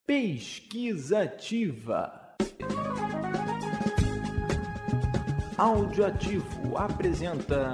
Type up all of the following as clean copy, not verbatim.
Pesquisativa. Audioativo apresenta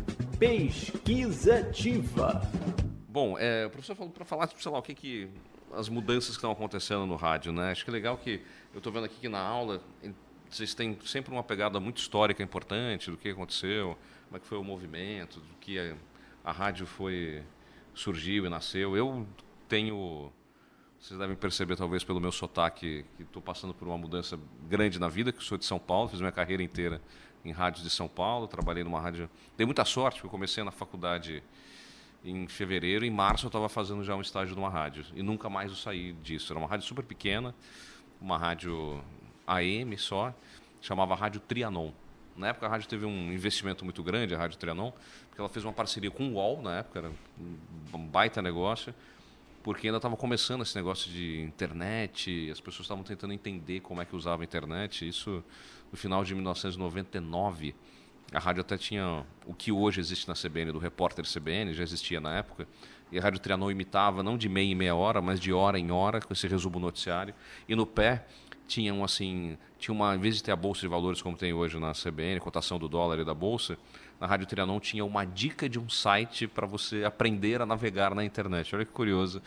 Pesquisativa. Bom, o professor falou para falar, sei lá, o que as mudanças que estão acontecendo no rádio, né? Acho que é legal que eu estou vendo aqui que na aula vocês têm sempre uma pegada muito histórica importante do que aconteceu, como é que foi o movimento, do que a rádio surgiu e nasceu. Eu tenho, vocês devem perceber talvez pelo meu sotaque, que estou passando por uma mudança grande na vida, que sou de São Paulo, fiz minha carreira inteira em rádios de São Paulo, trabalhei numa rádio, dei muita sorte, porque eu comecei na faculdade em fevereiro, em março eu estava fazendo já um estágio numa rádio e nunca mais eu saí disso. Era uma rádio super pequena, uma rádio AM só, chamava Rádio Trianon. Na época a rádio teve um investimento muito grande, a Rádio Trianon, porque ela fez uma parceria com o UOL, na época, era um baita negócio, porque ainda estava começando esse negócio de internet, as pessoas estavam tentando entender como é que usava a internet, isso no final de 1999. A rádio até tinha o que hoje existe na CBN, do repórter CBN, já existia na época. E a Rádio Trianon imitava, não de meia em meia hora, mas de hora em hora, com esse resumo noticiário. E no pé tinha uma, em vez de ter a Bolsa de Valores como tem hoje na CBN, cotação do dólar e da Bolsa, na Rádio Trianon tinha uma dica de um site para você aprender a navegar na internet. Olha que curioso.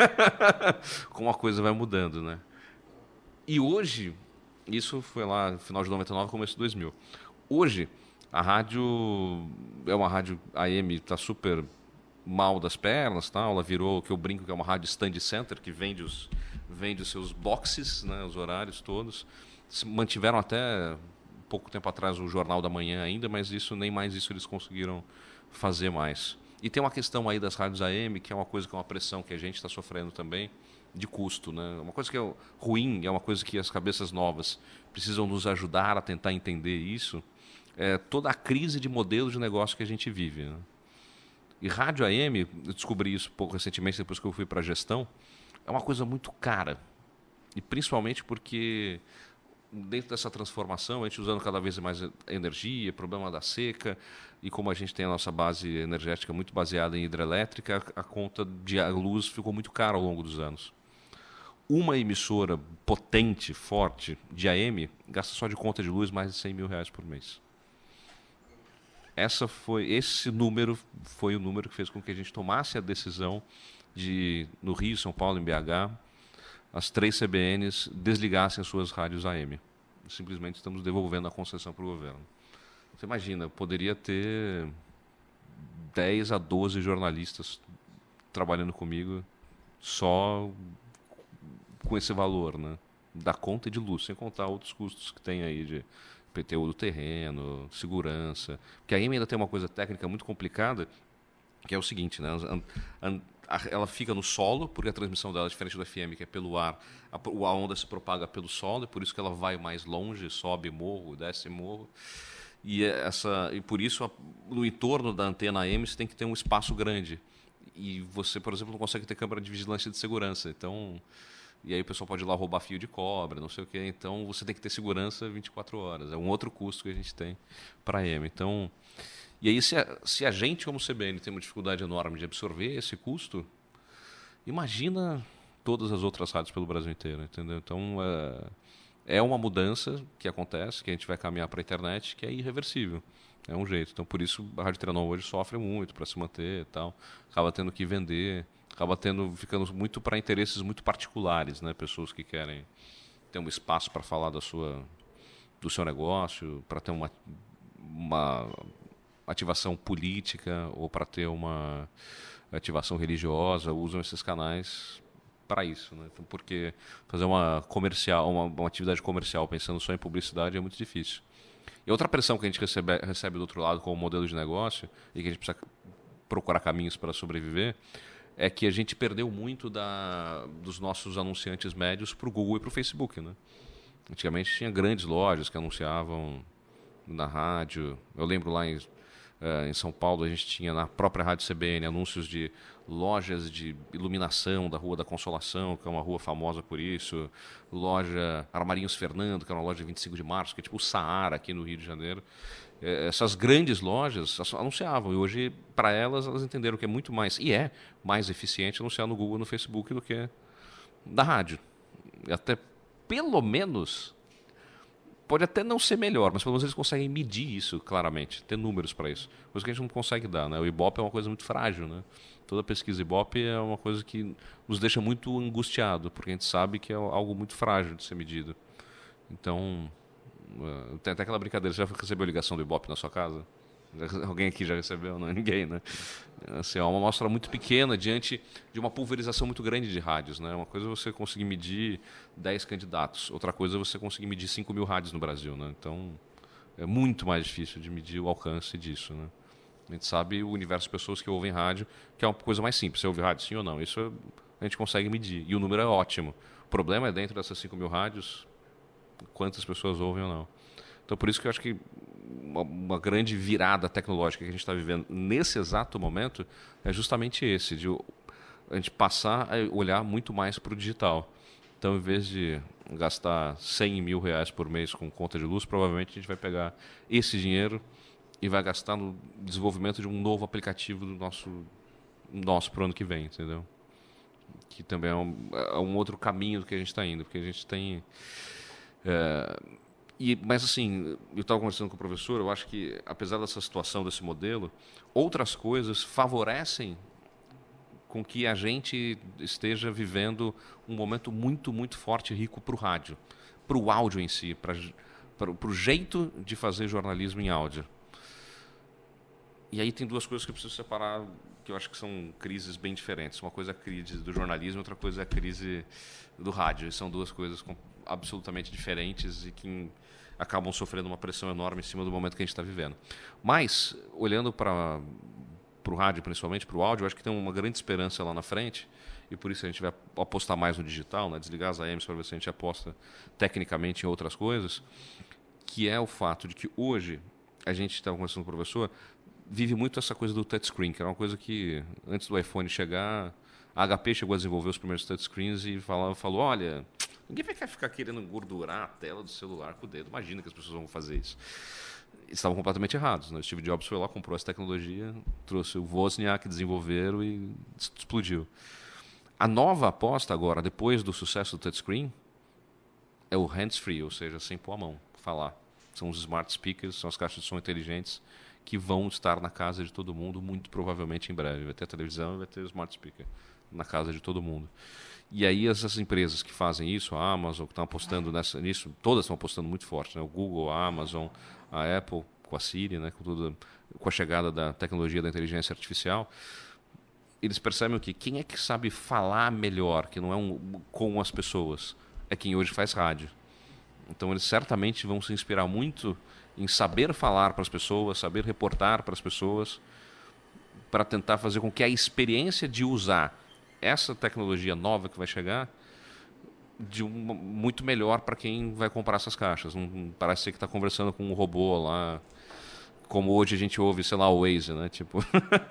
Como a coisa vai mudando, né? E hoje, isso foi lá no final de 99, começo de 2000. Hoje, a rádio é uma rádio AM, está super mal das pernas, tá? Ela virou o que eu brinco que é uma rádio stand center, que vende os seus boxes, né, os horários todos. Mantiveram até pouco tempo atrás o Jornal da Manhã ainda, mas isso nem mais isso eles conseguiram fazer mais. E tem uma questão aí das rádios AM, que é uma coisa que é uma pressão que a gente está sofrendo também, de custo, né? Uma coisa que é ruim, é uma coisa que as cabeças novas precisam nos ajudar a tentar entender isso. Toda a crise de modelo de negócio que a gente vive, né? E rádio AM, eu descobri isso pouco recentemente, depois que eu fui para a gestão, é uma coisa muito cara. E principalmente porque dentro dessa transformação, a gente usando cada vez mais energia, problema da seca, e como a gente tem a nossa base energética muito baseada em hidrelétrica, a conta de luz ficou muito cara ao longo dos anos. Uma emissora potente, forte, de AM, gasta só de conta de luz mais de R$100 mil por mês. Esse número foi o número que fez com que a gente tomasse a decisão de, no Rio, São Paulo, em BH, as 3 CBNs desligassem as suas rádios AM. Simplesmente estamos devolvendo a concessão para o governo. Você imagina, poderia ter 10 a 12 jornalistas trabalhando comigo só com esse valor, né? Da conta de luz, sem contar outros custos que tem aí de PTU do terreno, segurança. Porque a AM ainda tem uma coisa técnica muito complicada, que é o seguinte, né? Ela fica no solo, porque a transmissão dela é diferente do FM, que é pelo ar. A onda se propaga pelo solo, e por isso que ela vai mais longe, sobe morro, desce morro. E por isso, no entorno da antena AM, você tem que ter um espaço grande. E você, por exemplo, não consegue ter câmera de vigilância de segurança. Então, e aí o pessoal pode ir lá roubar fio de cobre, não sei o quê. Então, você tem que ter segurança 24 horas. É um outro custo que a gente tem para a AM. Então, e aí, se a gente, como CBN, tem uma dificuldade enorme de absorver esse custo, imagina todas as outras rádios pelo Brasil inteiro, entendeu? Então, é uma mudança que acontece, que a gente vai caminhar para a internet, que é irreversível. É um jeito. Então, por isso, a Rádio Trianon hoje sofre muito para se manter e tal. Acaba tendo que vender, ficando muito para interesses muito particulares, né? Pessoas que querem ter um espaço para falar do seu negócio, para ter uma ativação política ou para ter uma ativação religiosa, usam esses canais para isso, né? Então, porque fazer uma atividade comercial pensando só em publicidade é muito difícil. E outra pressão que a gente recebe do outro lado como modelo de negócio e que a gente precisa procurar caminhos para sobreviver é que a gente perdeu muito dos nossos anunciantes médios para o Google e para o Facebook, né? Antigamente tinha grandes lojas que anunciavam na rádio. Eu lembro lá em São Paulo, a gente tinha na própria Rádio CBN anúncios de lojas de iluminação da Rua da Consolação, que é uma rua famosa por isso, loja Armarinhos Fernando, que é uma loja de 25 de março, que é tipo o Saara aqui no Rio de Janeiro. Essas grandes lojas anunciavam, e hoje, para elas entenderam que é muito mais, e é mais eficiente anunciar no Google e no Facebook do que da rádio. até pelo menos, pode até não ser melhor, mas pelo menos eles conseguem medir isso claramente, ter números para isso. Coisa que a gente não consegue dar, né? O Ibope é uma coisa muito frágil, né? Toda pesquisa Ibope é uma coisa que nos deixa muito angustiado, porque a gente sabe que é algo muito frágil de ser medido. Então, tem até aquela brincadeira, você já recebeu ligação do Ibope na sua casa? Alguém aqui já recebeu? Não, ninguém, né? Assim, é uma amostra muito pequena diante de uma pulverização muito grande de rádios, né? Uma coisa é você conseguir medir 10 candidatos, outra coisa é você conseguir medir 5.000 rádios no Brasil, né? Então, é muito mais difícil de medir o alcance disso, né? A gente sabe o universo de pessoas que ouvem rádio, que é uma coisa mais simples. Você ouve rádio, sim ou não? Isso a gente consegue medir. E o número é ótimo. O problema é dentro dessas 5.000 rádios, quantas pessoas ouvem ou não. Então, por isso que eu acho que uma grande virada tecnológica que a gente está vivendo nesse exato momento é justamente esse, de a gente passar a olhar muito mais para o digital. Então, em vez de gastar 100 mil reais por mês com conta de luz, provavelmente a gente vai pegar esse dinheiro e vai gastar no desenvolvimento de um novo aplicativo do nosso para o ano que vem, entendeu? Que também é um outro caminho do que a gente está indo, porque a gente tem... Mas assim, eu estava conversando com o professor, eu acho que, apesar dessa situação, desse modelo, outras coisas favorecem com que a gente esteja vivendo um momento muito, muito forte e rico para o rádio, para o áudio em si, para o jeito de fazer jornalismo em áudio. E aí tem duas coisas que eu preciso separar, que eu acho que são crises bem diferentes. Uma coisa é a crise do jornalismo, outra coisa é a crise do rádio. E são duas coisas absolutamente diferentes e que acabam sofrendo uma pressão enorme em cima do momento que a gente está vivendo. Mas, olhando para o rádio, principalmente para o áudio, eu acho que tem uma grande esperança lá na frente, e por isso a gente vai apostar mais no digital, né? Desligar as AMs para ver se a gente aposta tecnicamente em outras coisas, que é o fato de que hoje, a gente estava conversando com o professor, vive muito essa coisa do touchscreen, que era uma coisa que, antes do iPhone chegar, a HP chegou a desenvolver os primeiros touchscreens e falou, olha, ninguém vai ficar querendo engordurar a tela do celular com o dedo. Imagina que as pessoas vão fazer isso. Eles estavam completamente errados. Né? O Steve Jobs foi lá, comprou essa tecnologia, trouxe o Wozniak, desenvolveram e explodiu. A nova aposta agora, depois do sucesso do touchscreen, é o hands-free, ou seja, sem pôr a mão, falar. São os smart speakers, são as caixas de som inteligentes que vão estar na casa de todo mundo, muito provavelmente em breve. Vai ter a televisão e vai ter o smart speaker na casa de todo mundo. E aí essas empresas que fazem isso, a Amazon, que estão apostando nisso, todas estão apostando muito forte, né? O Google, a Amazon, a Apple, com a Siri, né? com a chegada da tecnologia da inteligência artificial, eles percebem o quê? Quem é que sabe falar melhor, que não é com as pessoas, é quem hoje faz rádio. Então eles certamente vão se inspirar muito em saber falar para as pessoas, saber reportar para as pessoas, para tentar fazer com que a experiência de usar essa tecnologia nova que vai chegar muito melhor para quem vai comprar essas caixas. Não parece ser que está conversando com um robô lá, como hoje a gente ouve, sei lá, o Waze, né? Tipo...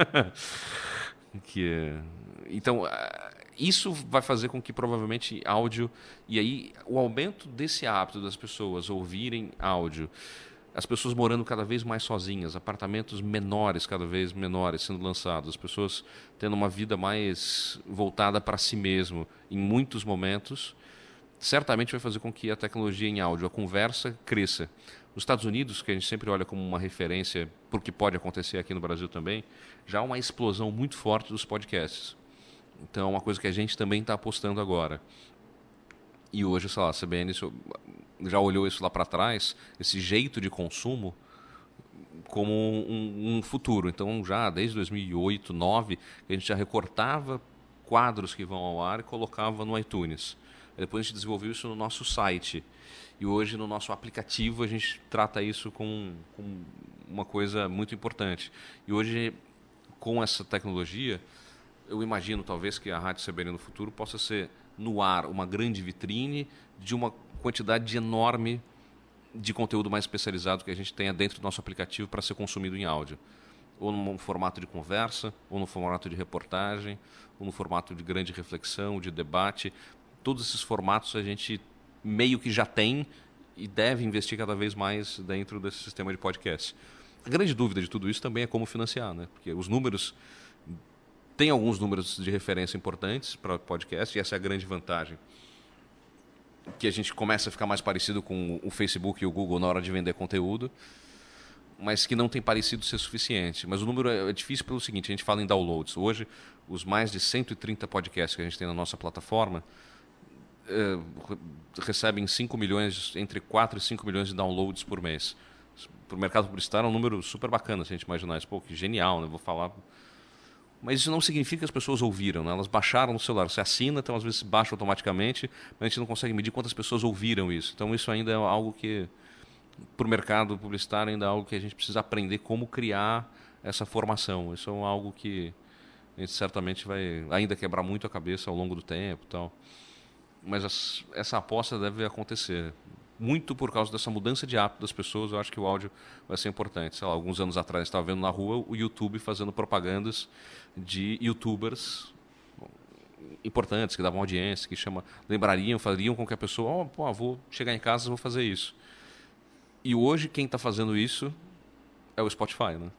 Então, isso vai fazer com que provavelmente áudio... E aí, o aumento desse hábito das pessoas ouvirem áudio, as pessoas morando cada vez mais sozinhas, apartamentos menores, cada vez menores sendo lançados, as pessoas tendo uma vida mais voltada para si mesmo em muitos momentos, certamente vai fazer com que a tecnologia em áudio, a conversa, cresça. Nos Estados Unidos, que a gente sempre olha como uma referência para o que pode acontecer aqui no Brasil também, já há uma explosão muito forte dos podcasts. Então é uma coisa que a gente também está apostando agora. E hoje, sei lá, a CBN já olhou isso lá para trás, esse jeito de consumo, como um futuro. Então, já desde 2008, 2009, a gente já recortava quadros que vão ao ar e colocava no iTunes. Depois a gente desenvolveu isso no nosso site. E hoje, no nosso aplicativo, a gente trata isso com uma coisa muito importante. E hoje, com essa tecnologia, eu imagino talvez que a Rádio CBN no futuro possa ser, no ar, uma grande vitrine de uma quantidade enorme de conteúdo mais especializado que a gente tenha dentro do nosso aplicativo para ser consumido em áudio. Ou num formato de conversa, ou no formato de reportagem, ou no formato de grande reflexão, de debate. Todos esses formatos a gente meio que já tem e deve investir cada vez mais dentro desse sistema de podcast. A grande dúvida de tudo isso também é como financiar, né? Porque os números... Tem alguns números de referência importantes para podcast e essa é a grande vantagem que a gente começa a ficar mais parecido com o Facebook e o Google na hora de vender conteúdo, mas que não tem parecido ser suficiente. Mas o número é difícil pelo seguinte, a gente fala em downloads. Hoje, os mais de 130 podcasts que a gente tem na nossa plataforma recebem 5 milhões, entre 4 e 5 milhões de downloads por mês. Para o mercado publicitário é um número super bacana, se a gente imaginar isso. Pô, que genial, né? Vou falar... Mas isso não significa que as pessoas ouviram, né? Elas baixaram no celular. Você assina, então às vezes baixa automaticamente, mas a gente não consegue medir quantas pessoas ouviram isso. Então isso ainda é algo que, para o mercado publicitário, ainda é algo que a gente precisa aprender como criar essa formação. Isso é algo que a gente certamente vai ainda quebrar muito a cabeça ao longo do tempo e tal. Mas essa aposta deve acontecer. Muito por causa dessa mudança de hábito das pessoas, eu acho que o áudio vai ser importante. Sei lá, alguns anos atrás, estava vendo na rua o YouTube fazendo propagandas de YouTubers importantes, que davam audiência, que fariam com que a pessoa, vou chegar em casa e vou fazer isso. E hoje quem está fazendo isso é o Spotify, né?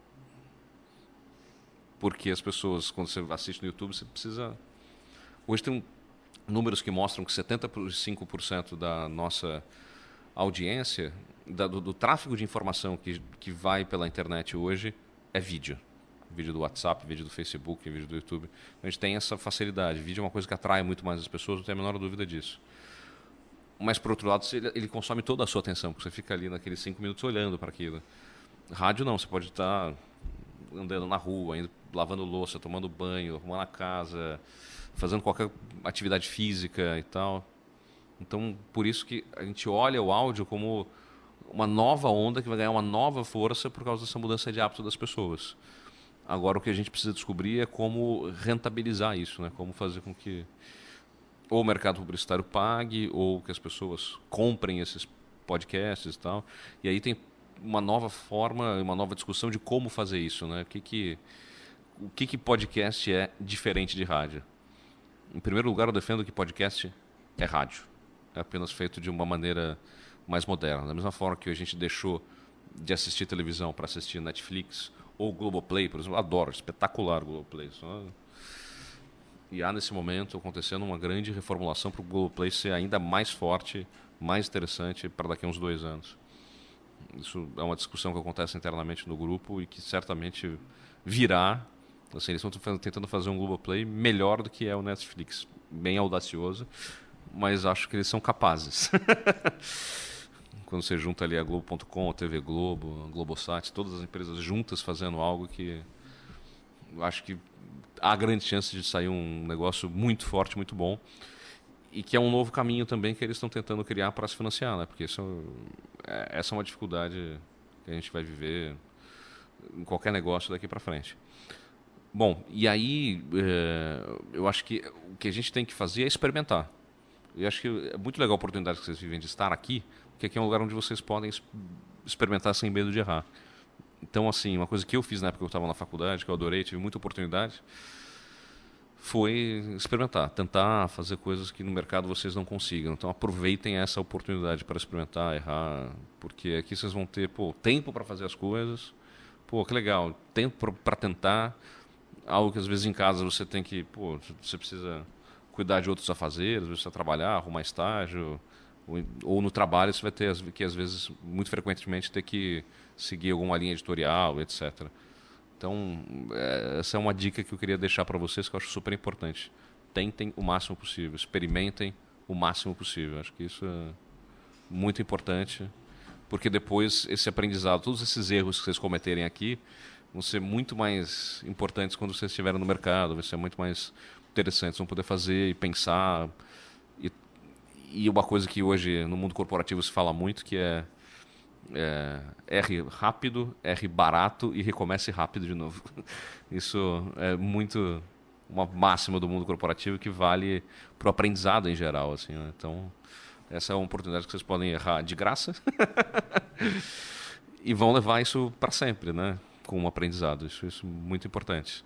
Porque as pessoas, quando você assiste no YouTube, você precisa... Hoje tem números que mostram que 75% da nossa audiência, do tráfego de informação que vai pela internet hoje, é vídeo. Vídeo do WhatsApp, vídeo do Facebook, vídeo do YouTube. A gente tem essa facilidade. Vídeo é uma coisa que atrai muito mais as pessoas, não tem a menor dúvida disso. Mas, por outro lado, ele consome toda a sua atenção, porque você fica ali naqueles 5 minutos olhando para aquilo. Rádio não, você pode estar andando na rua, lavando louça, tomando banho, arrumando a casa, fazendo qualquer atividade física e tal. Então, por isso que a gente olha o áudio como uma nova onda que vai ganhar uma nova força por causa dessa mudança de hábito das pessoas. Agora, o que a gente precisa descobrir é como rentabilizar isso, né? Como fazer com que ou o mercado publicitário pague ou que as pessoas comprem esses podcasts e tal. E aí tem uma nova forma, uma nova discussão de como fazer isso, né? O que podcast é diferente de rádio? Em primeiro lugar, eu defendo que podcast é rádio. É apenas feito de uma maneira mais moderna. Da mesma forma que a gente deixou de assistir televisão para assistir Netflix ou Globoplay, por exemplo. Eu adoro, espetacular o Globoplay. E há nesse momento acontecendo uma grande reformulação para o Globoplay ser ainda mais forte, mais interessante para daqui a uns 2 anos. Isso é uma discussão que acontece internamente no grupo e que certamente virá. Assim, eles estão tentando fazer um Globoplay melhor do que é o Netflix. Bem audacioso, mas acho que eles são capazes. Quando você junta ali a Globo.com, a TV Globo, a Globosat, todas as empresas juntas fazendo algo que eu acho que há grande chance de sair um negócio muito forte, muito bom, e que é um novo caminho também que eles estão tentando criar para se financiar, né? Porque essa é uma dificuldade que a gente vai viver em qualquer negócio daqui para frente. Bom, e aí eu acho que o que a gente tem que fazer é experimentar. Eu acho que é muito legal a oportunidade que vocês vivem de estar aqui, porque aqui é um lugar onde vocês podem experimentar sem medo de errar. Então, assim, uma coisa que eu fiz na época que eu estava na faculdade, que eu adorei, tive muita oportunidade, foi experimentar, tentar fazer coisas que no mercado vocês não consigam. Então, aproveitem essa oportunidade para experimentar, errar, porque aqui vocês vão ter tempo para fazer as coisas. Que legal, tempo para tentar, algo que às vezes em casa você tem que, você precisa cuidar de outros afazeres, você precisa trabalhar, arrumar estágio, ou no trabalho você vai ter que às vezes, muito frequentemente, ter que seguir alguma linha editorial, etc. Então, essa é uma dica que eu queria deixar para vocês que eu acho super importante. Tentem o máximo possível, experimentem o máximo possível. Acho que isso é muito importante, porque depois esse aprendizado, todos esses erros que vocês cometerem aqui, vão ser muito mais importantes quando vocês estiverem no mercado, vai ser muito mais interessantes, vão poder fazer e pensar. E uma coisa que hoje no mundo corporativo se fala muito, que é R rápido, R barato e recomece rápido de novo. Isso é muito uma máxima do mundo corporativo que vale para o aprendizado em geral. Assim, né? Então, essa é uma oportunidade que vocês podem errar de graça e vão levar isso para sempre, né? Com um aprendizado. Isso é muito importante.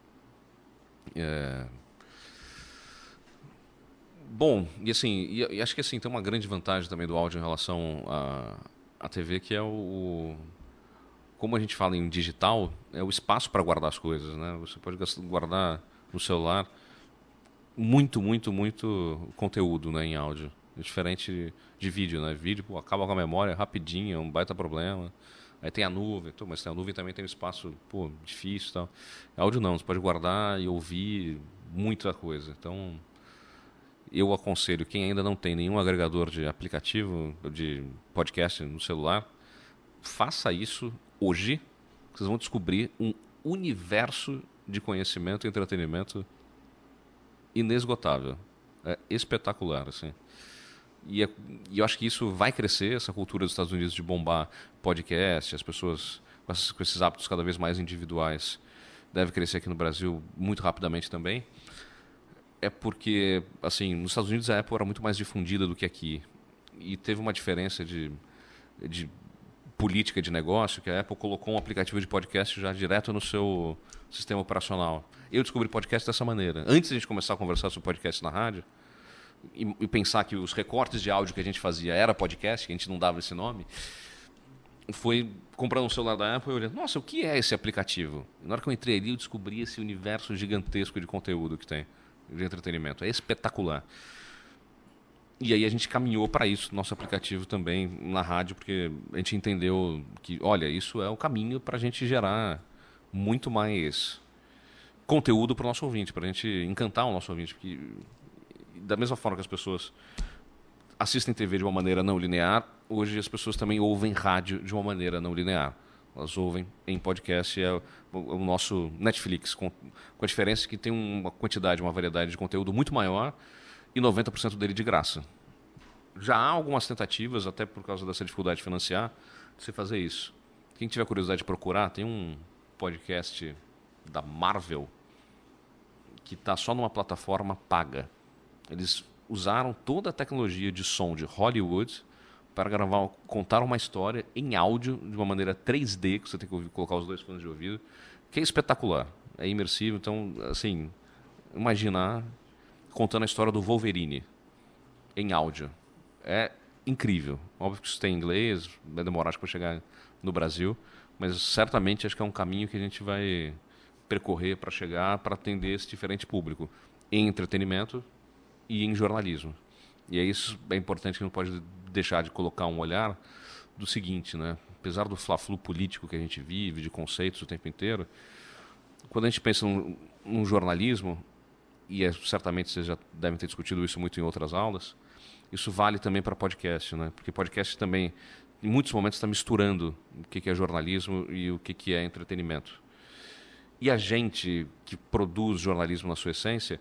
Bom, e assim, e acho que assim, tem uma grande vantagem também do áudio em relação à TV, que é como a gente fala em digital, é o espaço para guardar as coisas, né? Você pode guardar no celular muito conteúdo, né, em áudio. Diferente de vídeo, né? Vídeo, pô, acaba com a memória rapidinho, é um baita problema. Aí tem a nuvem, mas a nuvem também tem um espaço, pô, difícil e tal. Áudio não, você pode guardar e ouvir muita coisa. Então, eu aconselho quem ainda não tem nenhum agregador de aplicativo, de podcast no celular, faça isso hoje. Vocês vão descobrir um universo de conhecimento e entretenimento inesgotável. É espetacular, assim. E eu acho que isso vai crescer, essa cultura dos Estados Unidos de bombar podcast, as pessoas com esses hábitos cada vez mais individuais, deve crescer aqui no Brasil muito rapidamente também. É porque, assim, nos Estados Unidos a Apple era muito mais difundida do que aqui. E teve uma diferença de política de negócio, que a Apple colocou um aplicativo de podcast já direto no seu sistema operacional. Eu descobri podcast dessa maneira. Antes de a gente começar a conversar sobre podcast na rádio, e pensar que os recortes de áudio que a gente fazia era podcast, que a gente não dava esse nome, foi comprando um celular da Apple e olhando, nossa, o que é esse aplicativo? E na hora que eu entrei ali, eu descobri esse universo gigantesco de conteúdo que tem, de entretenimento. É espetacular. E aí a gente caminhou para isso, nosso aplicativo também na rádio, porque a gente entendeu que, olha, isso é o caminho para a gente gerar muito mais conteúdo para o nosso ouvinte, para a gente encantar o nosso ouvinte. Porque, da mesma forma que as pessoas assistem TV de uma maneira não linear, hoje as pessoas também ouvem rádio de uma maneira não linear. Elas ouvem em podcast, é o nosso Netflix, com a diferença que tem uma quantidade, uma variedade de conteúdo muito maior e 90% dele de graça. Já há algumas tentativas, até por causa dessa dificuldade de financiar, de você fazer isso. Quem tiver curiosidade de procurar, tem um podcast da Marvel que está só numa plataforma paga. Eles usaram toda a tecnologia de som de Hollywood para contar uma história em áudio de uma maneira 3D, que você tem que colocar os dois fones de ouvido, que é espetacular, é imersivo. Então, assim, imaginar contando a história do Wolverine em áudio. É incrível. Óbvio que isso tem em inglês, vai demorar para chegar no Brasil, mas certamente acho que é um caminho que a gente vai percorrer para chegar, para atender esse diferente público em entretenimento e em jornalismo. E é isso é importante, que não pode deixar de colocar um olhar do seguinte, né? Apesar do fla-flu político que a gente vive, de conceitos o tempo inteiro, quando a gente pensa num jornalismo, e certamente vocês já devem ter discutido isso muito em outras aulas, isso vale também para podcast, né? Porque podcast também, em muitos momentos, está misturando o que é jornalismo e o que é entretenimento. E a gente que produz jornalismo na sua essência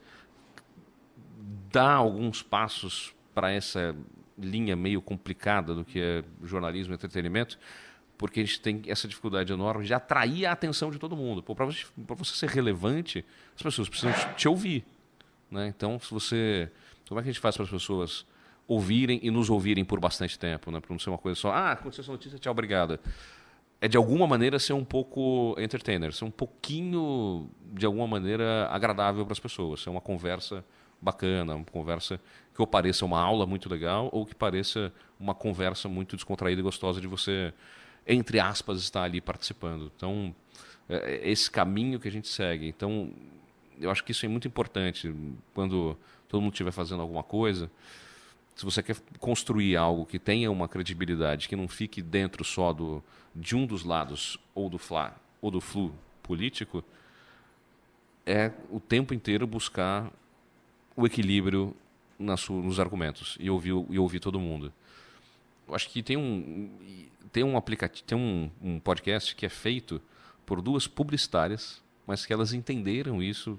dá alguns passos para essa linha meio complicada do que é jornalismo e entretenimento, porque a gente tem essa dificuldade enorme de atrair a atenção de todo mundo. Para você ser relevante, as pessoas precisam te ouvir. Né? Então, como é que a gente faz para as pessoas ouvirem e nos ouvirem por bastante tempo? Né? Para não ser uma coisa só, aconteceu essa notícia, tchau, obrigado. É, de alguma maneira, ser um pouco entertainer, ser um pouquinho, de alguma maneira, agradável para as pessoas. Ser uma conversa bacana, uma conversa que ou pareça uma aula muito legal ou que pareça uma conversa muito descontraída e gostosa de você, entre aspas, estar ali participando. Então, é esse caminho que a gente segue. Então, eu acho que isso é muito importante quando todo mundo estiver fazendo alguma coisa. Se você quer construir algo que tenha uma credibilidade, que não fique dentro só de um dos lados, ou do flu político, é o tempo inteiro buscar o equilíbrio nos argumentos e ouvir todo mundo. Eu acho que tem um aplicativo, tem um podcast que é feito por duas publicitárias, mas que elas entenderam isso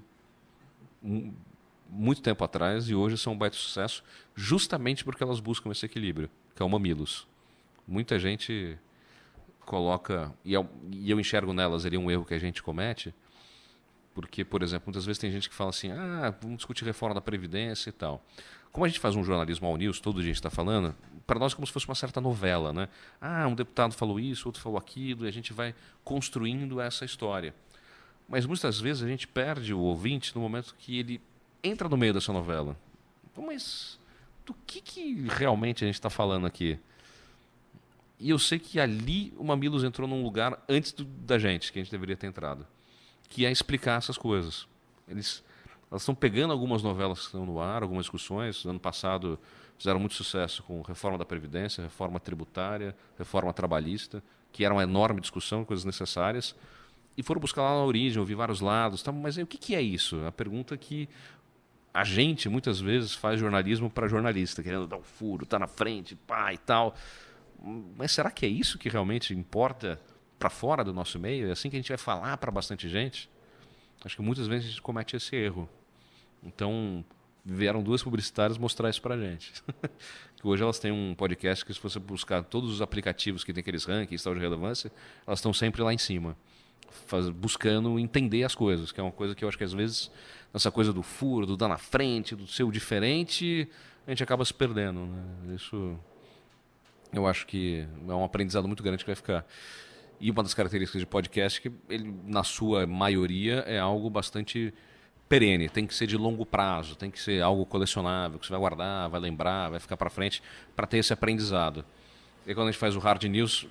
muito tempo atrás e hoje são um baita sucesso, justamente porque elas buscam esse equilíbrio, que é o Mamilos. Muita gente coloca, e eu enxergo nelas ali um erro que a gente comete, porque, por exemplo, muitas vezes tem gente que fala assim, vamos discutir reforma da Previdência e tal. Como a gente faz um jornalismo all news, todo dia a gente está falando, para nós é como se fosse uma certa novela, né? Um deputado falou isso, outro falou aquilo, e a gente vai construindo essa história. Mas muitas vezes a gente perde o ouvinte no momento que ele entra no meio dessa novela. Mas do que realmente a gente está falando aqui? E eu sei que ali o Mamilos entrou num lugar antes da gente, que a gente deveria ter entrado, que é explicar essas coisas. elas estão pegando algumas novelas que estão no ar, algumas discussões. No ano passado fizeram muito sucesso com reforma da Previdência, reforma tributária, reforma trabalhista, que era uma enorme discussão, coisas necessárias. E foram buscar lá na origem, ouvir vários lados. Tá? Mas aí, o que é isso? A pergunta que a gente, muitas vezes, faz jornalismo para jornalista, querendo dar um furo, tá na frente, pá e tal. Mas será que é isso que realmente importa para fora do nosso meio? É assim que a gente vai falar para bastante gente? Acho que muitas vezes a gente comete esse erro. Então, vieram duas publicitárias mostrar isso para a gente. Que hoje elas têm um podcast que, se você buscar todos os aplicativos que tem aqueles rankings tal de relevância, elas estão sempre lá em cima, buscando entender as coisas, que é uma coisa que eu acho que às vezes, essa coisa do furo, do dar na frente, do ser o diferente, a gente acaba se perdendo. Né? Isso eu acho que é um aprendizado muito grande que vai ficar. E uma das características de podcast é que ele, na sua maioria, é algo bastante perene, tem que ser de longo prazo, tem que ser algo colecionável, que você vai guardar, vai lembrar, vai ficar para frente, para ter esse aprendizado. E quando a gente faz o Hard News,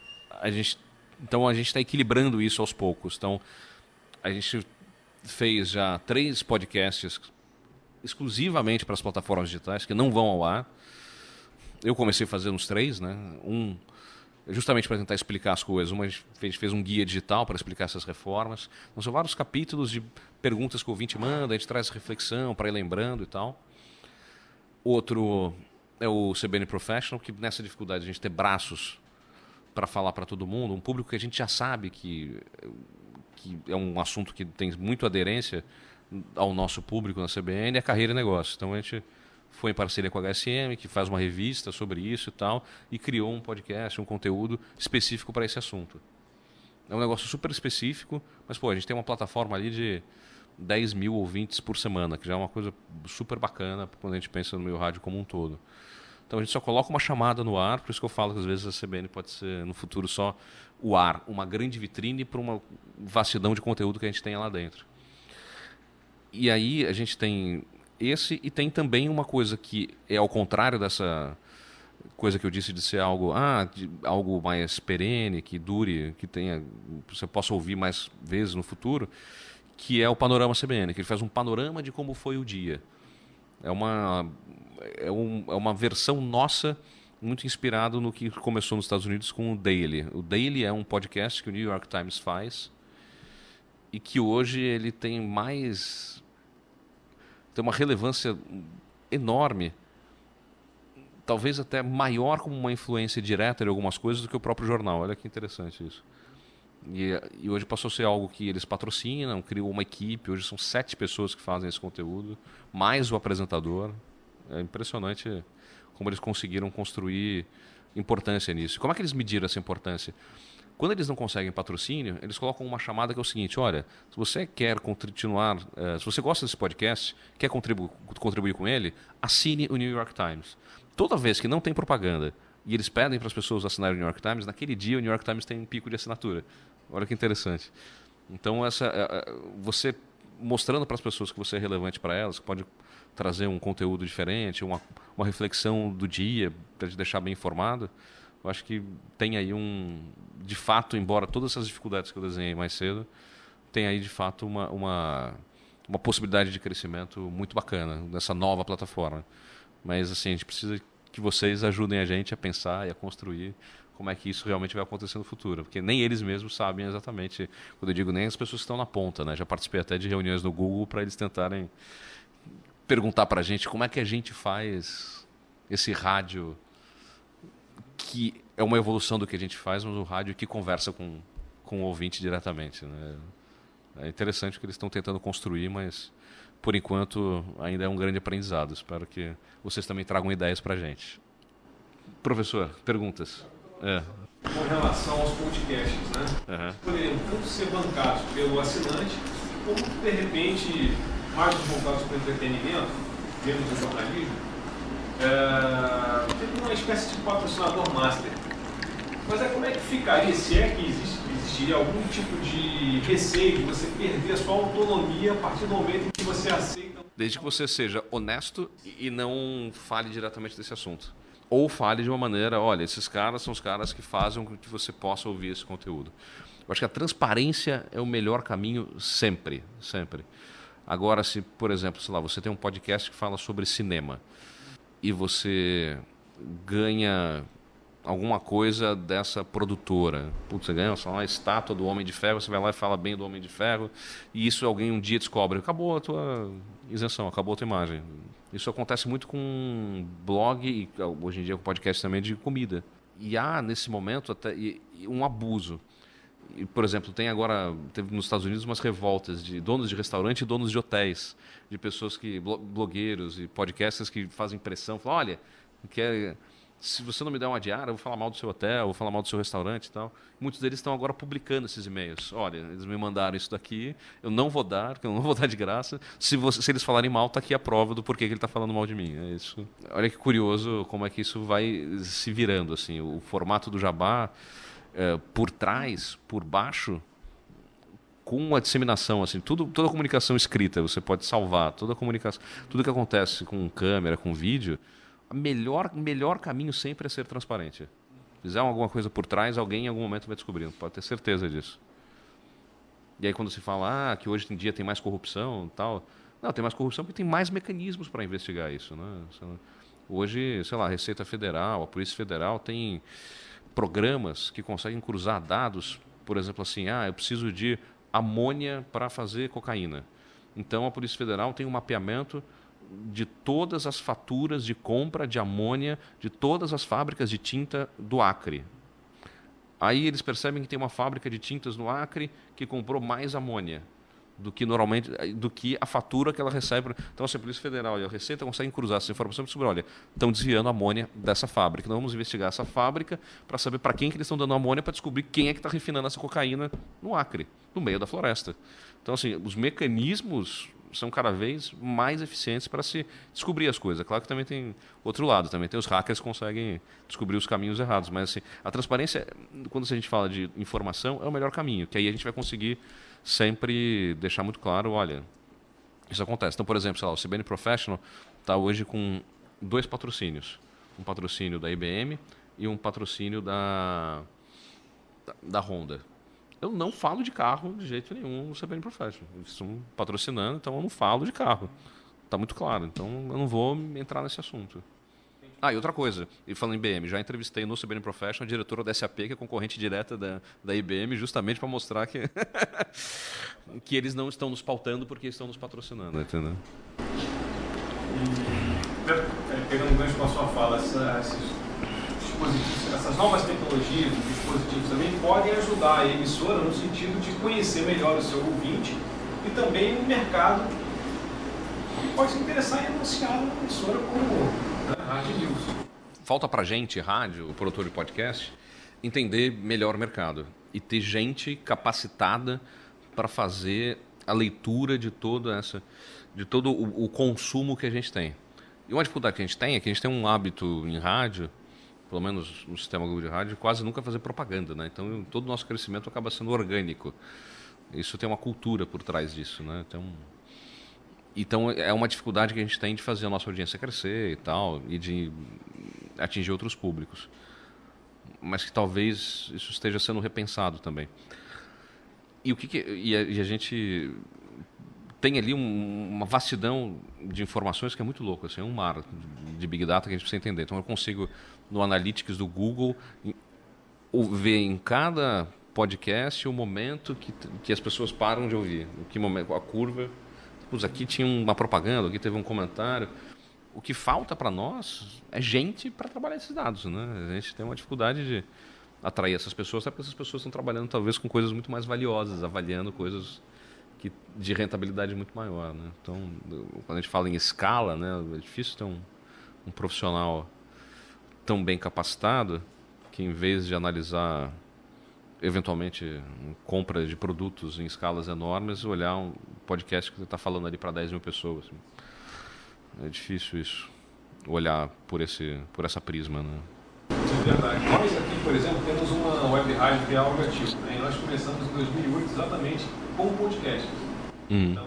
então a gente está equilibrando isso aos poucos. Então, a gente fez já 3 podcasts exclusivamente para as plataformas digitais, que não vão ao ar. Eu comecei a fazer uns 3, né? Justamente para tentar explicar as coisas. Uma, a gente fez um guia digital para explicar essas reformas. Então, são vários capítulos de perguntas que o ouvinte manda, a gente traz reflexão para ir lembrando e tal. Outro é o CBN Professional, que nessa dificuldade de a gente ter braços para falar para todo mundo, um público que a gente já sabe que é um assunto que tem muito aderência ao nosso público na CBN, é carreira e negócio. Então, a gente foi em parceria com a HSM, que faz uma revista sobre isso e tal, e criou um podcast, um conteúdo específico para esse assunto. É um negócio super específico, mas pô, a gente tem uma plataforma ali de 10 mil ouvintes por semana, que já é uma coisa super bacana quando a gente pensa no meio rádio como um todo. Então a gente só coloca uma chamada no ar, por isso que eu falo que às vezes a CBN pode ser no futuro só o ar, uma grande vitrine para uma vastidão de conteúdo que a gente tem lá dentro. E aí a gente tem esse, e tem também uma coisa que é ao contrário dessa coisa que eu disse de ser algo, algo mais perene, que dure, que tenha, você possa ouvir mais vezes no futuro, que é o Panorama CBN, que ele faz um panorama de como foi o dia. É uma versão nossa muito inspirado no que começou nos Estados Unidos com o Daily. O Daily é um podcast que o New York Times faz e que hoje ele tem uma relevância enorme, talvez até maior como uma influência direta em algumas coisas do que o próprio jornal. Olha que interessante isso. E hoje passou a ser algo que eles patrocinam, criou uma equipe, hoje são 7 pessoas que fazem esse conteúdo, mais o apresentador. É impressionante como eles conseguiram construir importância nisso. Como é que eles mediram essa importância? Quando eles não conseguem patrocínio, eles colocam uma chamada que é o seguinte: olha, se você quer continuar, se você gosta desse podcast, quer contribuir com ele, assine o New York Times. Toda vez que não tem propaganda e eles pedem para as pessoas assinarem o New York Times, naquele dia o New York Times tem um pico de assinatura. Olha que interessante. Então, você mostrando para as pessoas que você é relevante para elas, que pode trazer um conteúdo diferente, uma reflexão do dia, para te deixar bem informado, eu acho que tem aí de fato, embora todas essas dificuldades que eu desenhei mais cedo, tem aí de fato uma possibilidade de crescimento muito bacana nessa nova plataforma. Mas assim, a gente precisa que vocês ajudem a gente a pensar e a construir como é que isso realmente vai acontecer no futuro, porque nem eles mesmos sabem exatamente, quando eu digo nem as pessoas que estão na ponta, né? Já participei até de reuniões no Google para eles tentarem perguntar para a gente como é que a gente faz esse rádio que é uma evolução do que a gente faz, mas um rádio que conversa com o ouvinte diretamente. Né? É interessante o que eles estão tentando construir, mas por enquanto ainda é um grande aprendizado. Espero que vocês também tragam ideias para a gente. Professor, perguntas? Com relação aos podcasts, né? Poderiam tanto ser bancados pelo assinante, como de repente mais voltados para o entretenimento, menos o jornalismo, tem uma espécie de patrocinador master. Mas como é que ficaria, se é que existiria algum tipo de receio de você perder a sua autonomia a partir do momento em que você aceita? Desde que você seja honesto e não fale diretamente desse assunto. Ou fale de uma maneira, olha, esses caras são os caras que fazem com que você possa ouvir esse conteúdo. Eu acho que a transparência é o melhor caminho sempre, sempre. Agora, se, por exemplo, sei lá, você tem um podcast que fala sobre cinema e você ganha alguma coisa dessa produtora. Putz, você ganha só uma estátua do Homem de Ferro, você vai lá e fala bem do Homem de Ferro, e isso alguém um dia descobre. Acabou a tua isenção, acabou a tua imagem. Isso acontece muito com blog e hoje em dia com podcast também de comida. E há, nesse momento, até um abuso. E, por exemplo, teve nos Estados Unidos umas revoltas de donos de restaurante e donos de hotéis, de pessoas blogueiros e podcasters que fazem pressão, falam, olha, se você não me der uma diária, eu vou falar mal do seu hotel, eu vou falar mal do seu restaurante e tal. Muitos deles estão agora publicando esses e-mails. Olha, eles me mandaram isso daqui, eu não vou dar, porque eu não vou dar de graça. Se eles falarem mal, está aqui a prova do porquê que ele está falando mal de mim. É isso. Olha que curioso como é que isso vai se virando. Assim, o formato do jabá, por trás, por baixo, com a disseminação, assim, toda a comunicação escrita você pode salvar, toda a comunicação, tudo que acontece com câmera, com vídeo. O melhor caminho sempre é ser transparente. Se fizer alguma coisa por trás, alguém em algum momento vai descobrir. Pode ter certeza disso. E aí quando se fala que hoje em dia tem mais corrupção e tal... Não, tem mais corrupção porque tem mais mecanismos para investigar isso. Né? Hoje, sei lá, a Receita Federal, a Polícia Federal tem programas que conseguem cruzar dados. Por exemplo, assim, eu preciso de amônia para fazer cocaína. Então a Polícia Federal tem um mapeamento de todas as faturas de compra de amônia de todas as fábricas de tinta do Acre. Aí eles percebem que tem uma fábrica de tintas no Acre que comprou mais amônia do que a fatura que ela recebe. Então, a Polícia Federal e a Receita conseguem cruzar essa informação e descobrir, olha, estão desviando amônia dessa fábrica. Então, vamos investigar essa fábrica para saber para quem que eles estão dando amônia, para descobrir quem é que está refinando essa cocaína no Acre, no meio da floresta. Então, assim, os mecanismos são cada vez mais eficientes para se descobrir as coisas. Claro que também tem outro lado, também tem os hackers que conseguem descobrir os caminhos errados, mas assim, a transparência, quando a gente fala de informação, é o melhor caminho, que aí a gente vai conseguir sempre deixar muito claro, olha, isso acontece. Então, por exemplo, sei lá, o CBN Professional está hoje com 2 patrocínios. Um patrocínio da IBM e um patrocínio da Honda. Eu não falo de carro de jeito nenhum no CBN Professional. Eles estão patrocinando, então eu não falo de carro. Está muito claro. Então eu não vou entrar nesse assunto. E outra coisa, e falando em IBM, já entrevistei no CBN Professional a diretora da SAP, que é concorrente direta da IBM, justamente para mostrar que, que eles não estão nos pautando porque estão nos patrocinando, entendeu? Pegando um gancho com a sua fala, esses dispositivos, essas novas tecnologias, os dispositivos também podem ajudar a emissora no sentido de conhecer melhor o seu ouvinte e também o mercado que pode se interessar em anunciar uma emissora como Rádio News. Falta pra gente, rádio, produtor de podcast, entender melhor o mercado e ter gente capacitada para fazer a leitura de todo o consumo que a gente tem. E uma dificuldade que a gente tem é que a gente tem um hábito em rádio, pelo menos no sistema Google de rádio, quase nunca fazer propaganda, né? Então todo o nosso crescimento acaba sendo orgânico. Isso tem uma cultura por trás disso, né? Então é uma dificuldade que a gente tem de fazer a nossa audiência crescer e tal, e de atingir outros públicos. Mas que talvez isso esteja sendo repensado também. E a gente tem ali uma vastidão de informações que é muito louco, assim, é um mar de Big Data que a gente precisa entender. Então eu consigo, no Analytics do Google, ver em cada podcast o momento que as pessoas param de ouvir, que momento, a curva. Aqui tinha uma propaganda, aqui teve um comentário. O que falta para nós é gente para trabalhar esses dados, né? A gente tem uma dificuldade de atrair essas pessoas, até porque essas pessoas estão trabalhando talvez com coisas muito mais valiosas, avaliando coisas de rentabilidade muito maior, né? Então, quando a gente fala em escala, né, é difícil ter um profissional tão bem capacitado que, em vez de analisar eventualmente compra de produtos em escalas enormes, olhar um podcast que você está falando ali para 10 mil pessoas. É difícil isso, olhar por essa prisma, né? É verdade. Nós aqui, por exemplo, temos uma web rádio que é algo ativo, né? E nós começamos em 2008 exatamente com o podcast. Então,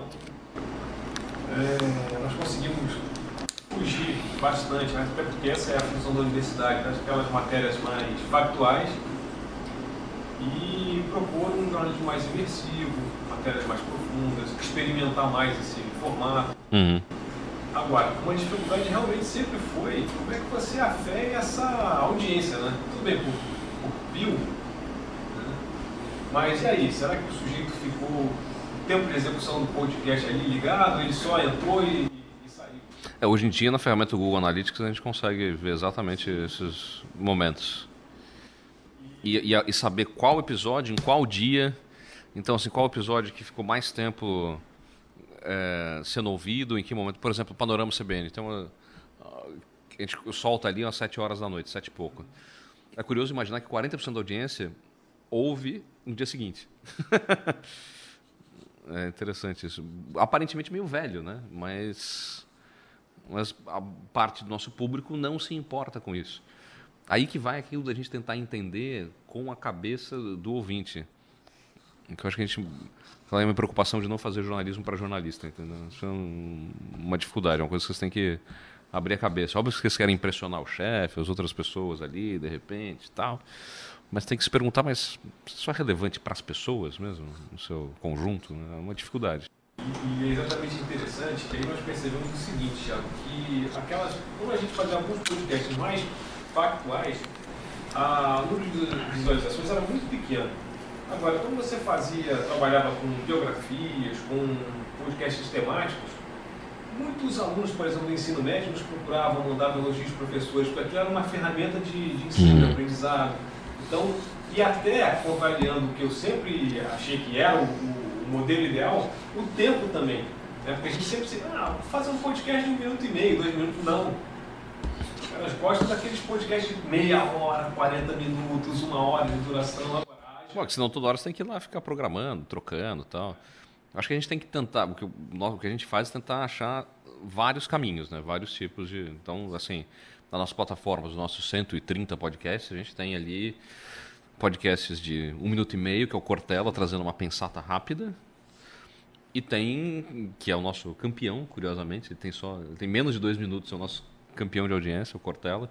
nós conseguimos fugir bastante, né? Até porque essa é a função da universidade, né? Aquelas matérias mais factuais. e propor um jornalismo mais imersivo, matérias mais profundas, experimentar mais esse formato. Agora, uma dificuldade realmente sempre foi como é que você afere essa audiência, né? Tudo bem, por view, né? Mas e aí, será que o sujeito ficou o tempo de execução do podcast ali ligado, ele só entrou e saiu? Hoje em dia, na ferramenta Google Analytics, a gente consegue ver exatamente esses momentos. E saber qual episódio, em qual dia. Então, assim, qual episódio que ficou mais tempo sendo ouvido, em que momento. Por exemplo, o Panorama CBN. Então, a gente solta ali às 7 horas da noite, 7 e pouco. É curioso imaginar que 40% da audiência ouve no dia seguinte. É interessante isso. Aparentemente meio velho, né? Mas a parte do nosso público não se importa com isso. Aí que vai aquilo da gente tentar entender com a cabeça do ouvinte. Que eu acho que a gente... Aquela é uma preocupação de não fazer jornalismo para jornalista, entendeu? Isso é uma dificuldade, é uma coisa que vocês têm que abrir a cabeça. Óbvio que vocês querem impressionar o chefe, as outras pessoas ali, de repente, tal. Mas tem que se perguntar, mas isso é relevante para as pessoas mesmo, no seu conjunto? Né? É uma dificuldade. E é exatamente interessante que aí nós percebemos o seguinte, Thiago, que quando a gente fazia alguns podcasts mais factuais, o número de visualizações era muito pequeno. Agora, quando você trabalhava com biografias, com podcasts temáticos, muitos alunos, por exemplo, do ensino médio, nos procuravam, mandavam elogios de professores, porque aquilo era uma ferramenta de ensino, de aprendizado. Então, e até avaliando o que eu sempre achei que era o modelo ideal, o tempo também. Né? Porque a gente sempre disse, vou fazer um podcast de 1 minuto e meio, 2 minutos, não. Elas gostam daqueles podcasts de meia hora, 40 minutos, 1 hora de duração. Bom, senão toda hora você tem que ir lá ficar programando, trocando e tal. Acho que a gente tem que tentar, o que a gente faz é tentar achar vários caminhos, né? Vários tipos de... Então, assim, na nossa plataforma, os nossos 130 podcasts, a gente tem ali podcasts de 1 minuto e meio, que é o Cortella, trazendo uma pensata rápida. E tem, que é o nosso campeão, curiosamente, ele tem menos de 2 minutos, é o nosso campeão de audiência, o Cortella.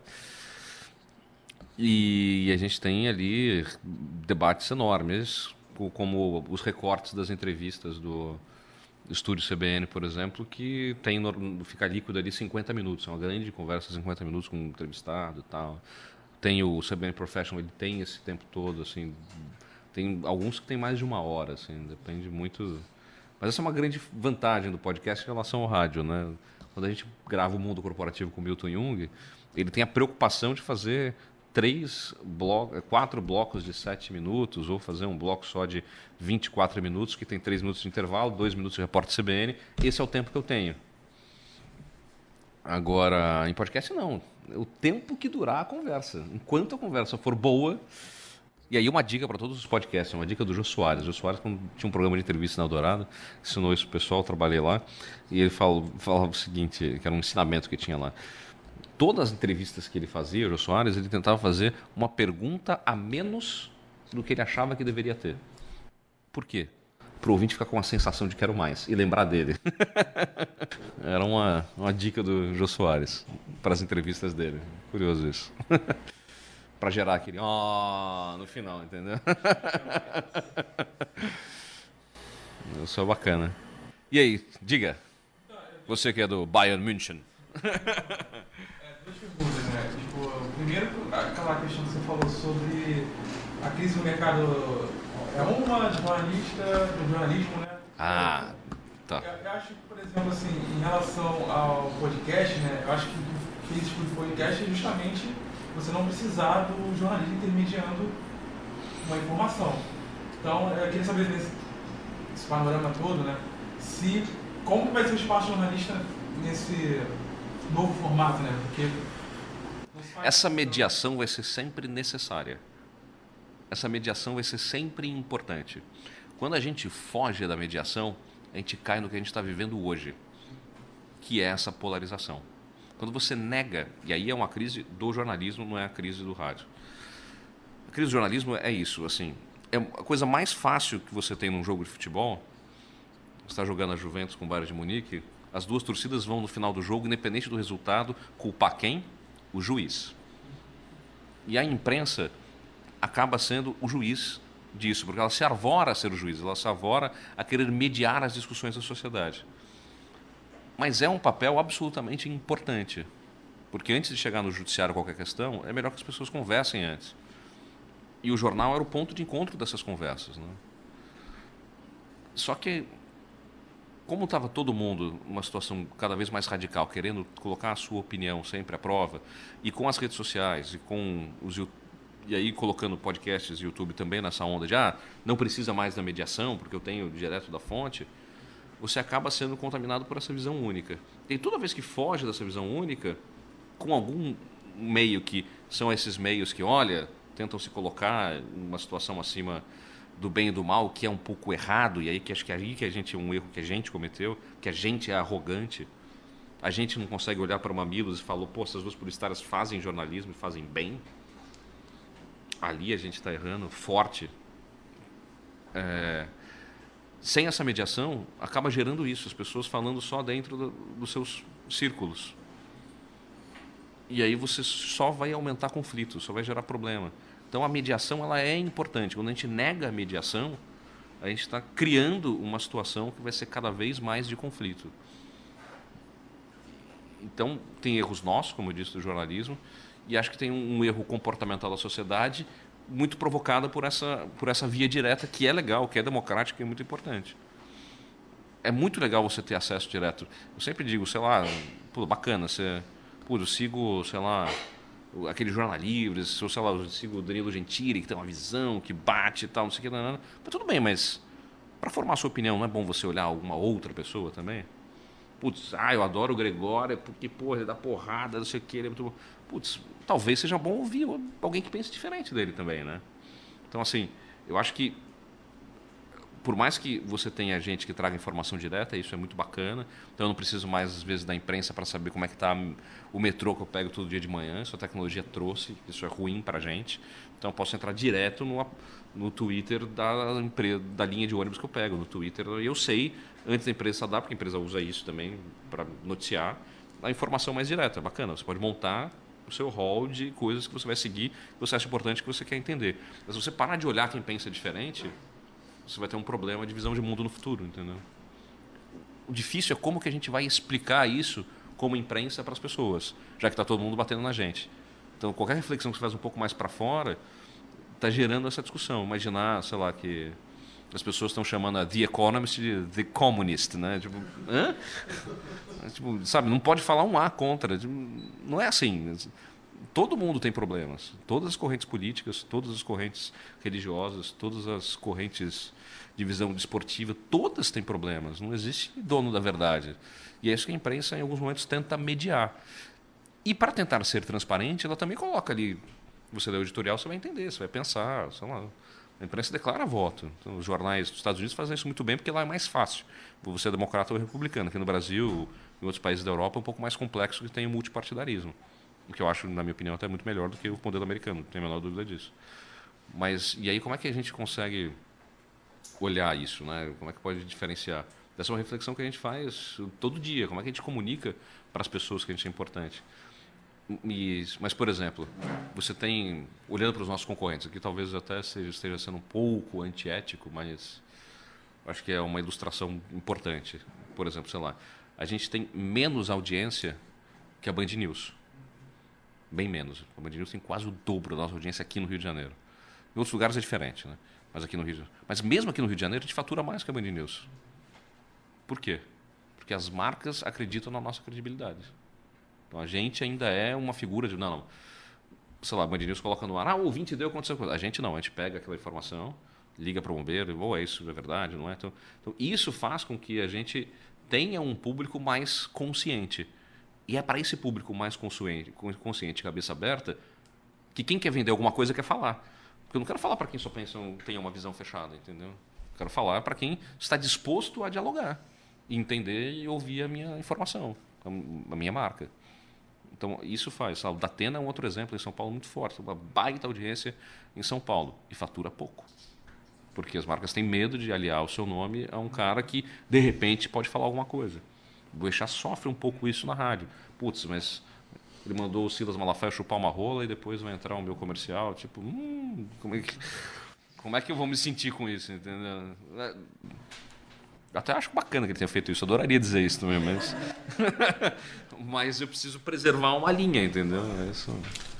E a gente tem ali debates enormes, como os recortes das entrevistas do Estúdio CBN, por exemplo, que fica líquido ali 50 minutos. É uma grande conversa, 50 minutos com um entrevistado e tal. Tem o CBN Professional, ele tem esse tempo todo, assim. Tem alguns que tem mais de 1 hora, assim, depende muito... Mas essa é uma grande vantagem do podcast em relação ao rádio, né? Quando a gente grava o Mundo Corporativo com o Milton Jung, ele tem a preocupação de fazer 4 blocos de 7 minutos, ou fazer um bloco só de 24 minutos, que tem 3 minutos de intervalo, 2 minutos de repórter CBN. Esse é o tempo que eu tenho. Agora, em podcast, não. O tempo que durar a conversa. Enquanto a conversa for boa... E aí uma dica para todos os podcasts, uma dica do Jô Soares. O Jô Soares, quando tinha um programa de entrevista na Eldorado, ensinou isso pro pessoal, eu trabalhei lá, e ele falava o seguinte, que era um ensinamento que tinha lá. Todas as entrevistas que ele fazia, o Jô Soares, ele tentava fazer uma pergunta a menos do que ele achava que deveria ter. Por quê? Para o ouvinte ficar com a sensação de quero mais e lembrar dele. Era uma dica do Jô Soares para as entrevistas dele. Curioso isso. Para gerar aquele no final, entendeu? Isso é bacana. E aí, diga. Você que é do Bayern München. Duas perguntas, né? Primeiro, aquela questão que você falou sobre a crise no mercado. É uma jornalista, do jornalismo, né? Tá. Eu acho que, por exemplo, assim, em relação ao podcast, né? Eu acho que o que fez o podcast é justamente você não precisar do jornalista intermediando uma informação. Então, eu queria saber nesse panorama todo, né? Como vai ser o espaço jornalista nesse novo formato, né? Porque essa mediação vai ser sempre necessária. Essa mediação vai ser sempre importante. Quando a gente foge da mediação, a gente cai no que a gente está vivendo hoje, que é essa polarização. Quando você nega, e aí é uma crise do jornalismo, não é a crise do rádio. A crise do jornalismo é isso, assim, é a coisa mais fácil que você tem num jogo de futebol. Você está jogando a Juventus com o Bayern de Munique, as duas torcidas vão no final do jogo, independente do resultado, culpar quem? O juiz. E a imprensa acaba sendo o juiz disso, porque ela se arvora a ser o juiz, ela se arvora a querer mediar as discussões da sociedade. Mas é um papel absolutamente importante, porque antes de chegar no judiciário qualquer questão, é melhor que as pessoas conversem antes. E o jornal era o ponto de encontro dessas conversas, né? Só que, como estava todo mundo numa situação cada vez mais radical, querendo colocar a sua opinião sempre à prova, e com as redes sociais, e aí colocando podcasts e YouTube também nessa onda de não precisa mais da mediação, porque eu tenho direto da fonte, você acaba sendo contaminado por essa visão única. E toda vez que foge dessa visão única, com algum meio que são esses meios que, tentam se colocar numa situação acima do bem e do mal, que é um pouco errado, e aí que acho que aí que a gente um erro que a gente cometeu, que a gente é arrogante, a gente não consegue olhar para o Mamilos e falar, essas duas publicitárias fazem jornalismo e fazem bem. Ali a gente está errando forte. Sem essa mediação, acaba gerando isso, as pessoas falando só dentro dos seus círculos. E aí você só vai aumentar conflito, só vai gerar problema. Então a mediação ela é importante. Quando a gente nega a mediação, a gente está criando uma situação que vai ser cada vez mais de conflito. Então tem erros nossos, como eu disse, do jornalismo, e acho que tem um erro comportamental da sociedade muito provocada por essa via direta, que é legal, que é democrática e é muito importante. É muito legal você ter acesso direto. Eu sempre digo, bacana, eu sigo, aquele Jornal Livre, eu sigo o Danilo Gentili, que tem uma visão, que bate e tal, não sei o que, mas tudo bem, mas para formar a sua opinião, não é bom você olhar alguma outra pessoa também? Eu adoro o Gregório, porque, ele dá porrada, não sei o que, ele é muito bom. Talvez seja bom ouvir alguém que pense diferente dele também, né? Então, assim, eu acho que por mais que você tenha gente que traga informação direta, isso é muito bacana. Então eu não preciso mais, às vezes, da imprensa para saber como é que está o metrô que eu pego todo dia de manhã. Isso a tecnologia trouxe, isso é ruim para a gente. Então eu posso entrar direto no Twitter da linha de ônibus que eu pego, no Twitter. E eu sei, antes da empresa dar, porque a empresa usa isso também para noticiar, a informação mais direta. É bacana, você pode montar o seu hall de coisas que você vai seguir, que você acha importante, que você quer entender. Mas se você parar de olhar quem pensa diferente, você vai ter um problema de visão de mundo no futuro, entendeu? O difícil é como que a gente vai explicar isso como imprensa para as pessoas, já que está todo mundo batendo na gente. Então, qualquer reflexão que você faz um pouco mais para fora está gerando essa discussão. Imaginar, que as pessoas estão chamando a The Economist de The Communist, né? Não pode falar um A contra. Não é assim. Todo mundo tem problemas. Todas as correntes políticas, todas as correntes religiosas, todas as correntes de visão desportiva, todas têm problemas. Não existe dono da verdade. E é isso que a imprensa, em alguns momentos, tenta mediar. E, para tentar ser transparente, ela também coloca ali... Você lê o editorial, você vai entender, você vai pensar. A imprensa declara voto. Então, os jornais dos Estados Unidos fazem isso muito bem, porque lá é mais fácil. Você é democrata ou republicano. Aqui no Brasil, em outros países da Europa, é um pouco mais complexo, que tem o multipartidarismo. O que eu acho, na minha opinião, até muito melhor do que o modelo americano, não tenho a menor dúvida disso. Mas, e aí, como é que a gente consegue olhar isso, né? Como é que pode diferenciar? Essa é uma reflexão que a gente faz todo dia. Como é que a gente comunica para as pessoas que a gente é importante? Mas, por exemplo, você tem, olhando para os nossos concorrentes, aqui talvez até esteja sendo um pouco antiético, mas acho que é uma ilustração importante. Por exemplo, a gente tem menos audiência que a Band News. Bem menos. A Band News tem quase o dobro da nossa audiência aqui no Rio de Janeiro. Em outros lugares é diferente, né? Mas aqui no Rio de Janeiro. Mas mesmo aqui no Rio de Janeiro, a gente fatura mais que a Band News. Por quê? Porque as marcas acreditam na nossa credibilidade. Então a gente ainda é uma figura de... a Band News coloca no ar, o ouvinte deu, aconteceu coisa. A gente não, a gente pega aquela informação, liga para o bombeiro, isso é verdade, não é? Então isso faz com que a gente tenha um público mais consciente. E é para esse público mais consciente, cabeça aberta, que quem quer vender alguma coisa quer falar. Porque eu não quero falar para quem só tem uma visão fechada, entendeu? Eu quero falar para quem está disposto a dialogar, entender e ouvir a minha informação, a minha marca. Então, isso faz. O Datena é um outro exemplo em São Paulo muito forte. Uma baita audiência em São Paulo e fatura pouco. Porque as marcas têm medo de aliar o seu nome a um cara que, de repente, pode falar alguma coisa. O Boechat sofre um pouco isso na rádio. Mas ele mandou o Silas Malafaia chupar uma rola e depois vai entrar o meu comercial. Como Como é que eu vou me sentir com isso, entendeu? Eu até acho bacana que ele tenha feito isso, eu adoraria dizer isso também, mas... mas eu preciso preservar uma linha, entendeu? Isso...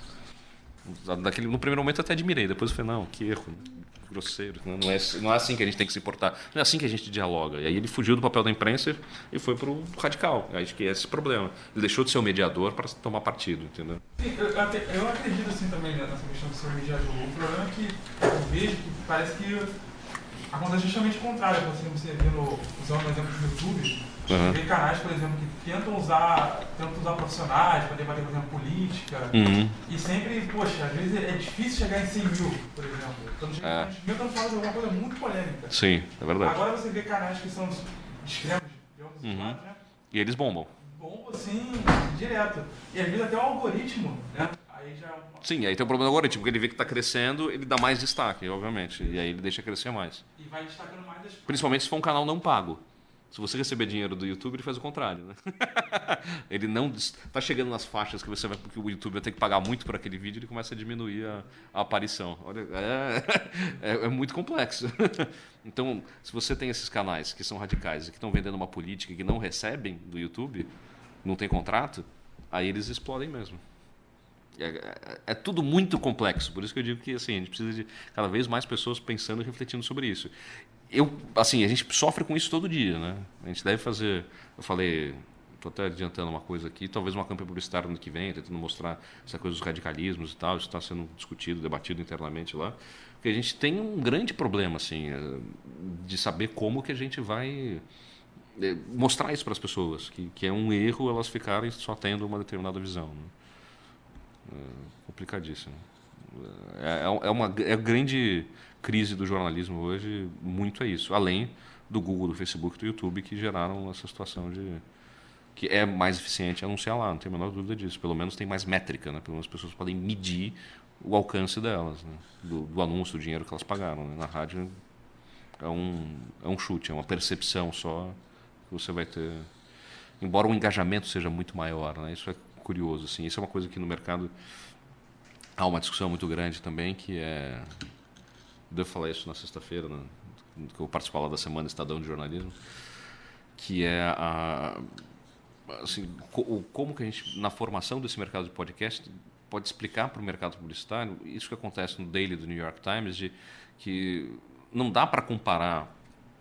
No primeiro momento eu até admirei, depois eu falei, não, que erro, grosseiro, não é assim que a gente tem que se portar, não é assim que a gente dialoga. E aí ele fugiu do papel da imprensa e foi pro radical. Acho que é esse o problema. Ele deixou de ser o mediador para tomar partido, entendeu? Sim, eu acredito assim também nessa questão de ser um mediador. O problema é que eu vejo que parece que acontece justamente o contrário. Assim, você vendo, usando o exemplo do YouTube, vê canais, por exemplo, que tentam usar profissionais para debater, por exemplo, política. E sempre, poxa, às vezes é difícil chegar em 100 mil, por exemplo. Quando chega em 100 mil, quando fala de alguma coisa muito polêmica. Sim, é verdade. Agora você vê canais que são extremos, de ambos os lados, né? E eles bombam. Bombam, assim, direto. E às vezes até o algoritmo, né? Aí já... Sim, aí tem o problema do algoritmo, porque ele vê que está crescendo, ele dá mais destaque, obviamente. E aí ele deixa crescer mais. E vai destacando mais das... Principalmente se for um canal não pago. Se você receber dinheiro do YouTube, ele faz o contrário, né? Ele não está chegando nas faixas que você vai, porque o YouTube vai ter que pagar muito por aquele vídeo, ele começa a diminuir a aparição. Olha, é muito complexo. Então, se você tem esses canais que são radicais e que estão vendendo uma política e que não recebem do YouTube, não tem contrato, aí eles explodem mesmo. É tudo muito complexo, por isso que eu digo que assim, a gente precisa de cada vez mais pessoas pensando e refletindo sobre isso. A gente sofre com isso todo dia, né? A gente deve fazer, eu falei, estou até adiantando uma coisa aqui, talvez uma campanha publicitária no ano que vem, tentando mostrar essa coisa dos radicalismos e tal, isso está sendo discutido, debatido internamente lá, porque a gente tem um grande problema, assim, de saber como que a gente vai mostrar isso para as pessoas, que é um erro elas ficarem só tendo uma determinada visão, né? Complicadíssimo. É a grande crise do jornalismo hoje, muito é isso. Além do Google, do Facebook, do YouTube, que geraram essa situação de que é mais eficiente anunciar lá, não tem a menor dúvida disso. Pelo menos tem mais métrica, né? Pelo menos as pessoas podem medir o alcance delas, né? do anúncio, do dinheiro que elas pagaram, né? Na rádio é um chute, é uma percepção só que você vai ter. Embora o engajamento seja muito maior, né? Isso é curioso, assim. Isso é uma coisa que no mercado há uma discussão muito grande também, que é... Devo falar isso na sexta-feira, né? Que eu participar lá da Semana Estadão de Jornalismo, que é assim, como que a gente, na formação desse mercado de podcast, pode explicar para o mercado publicitário isso que acontece no Daily do New York Times, de que não dá para comparar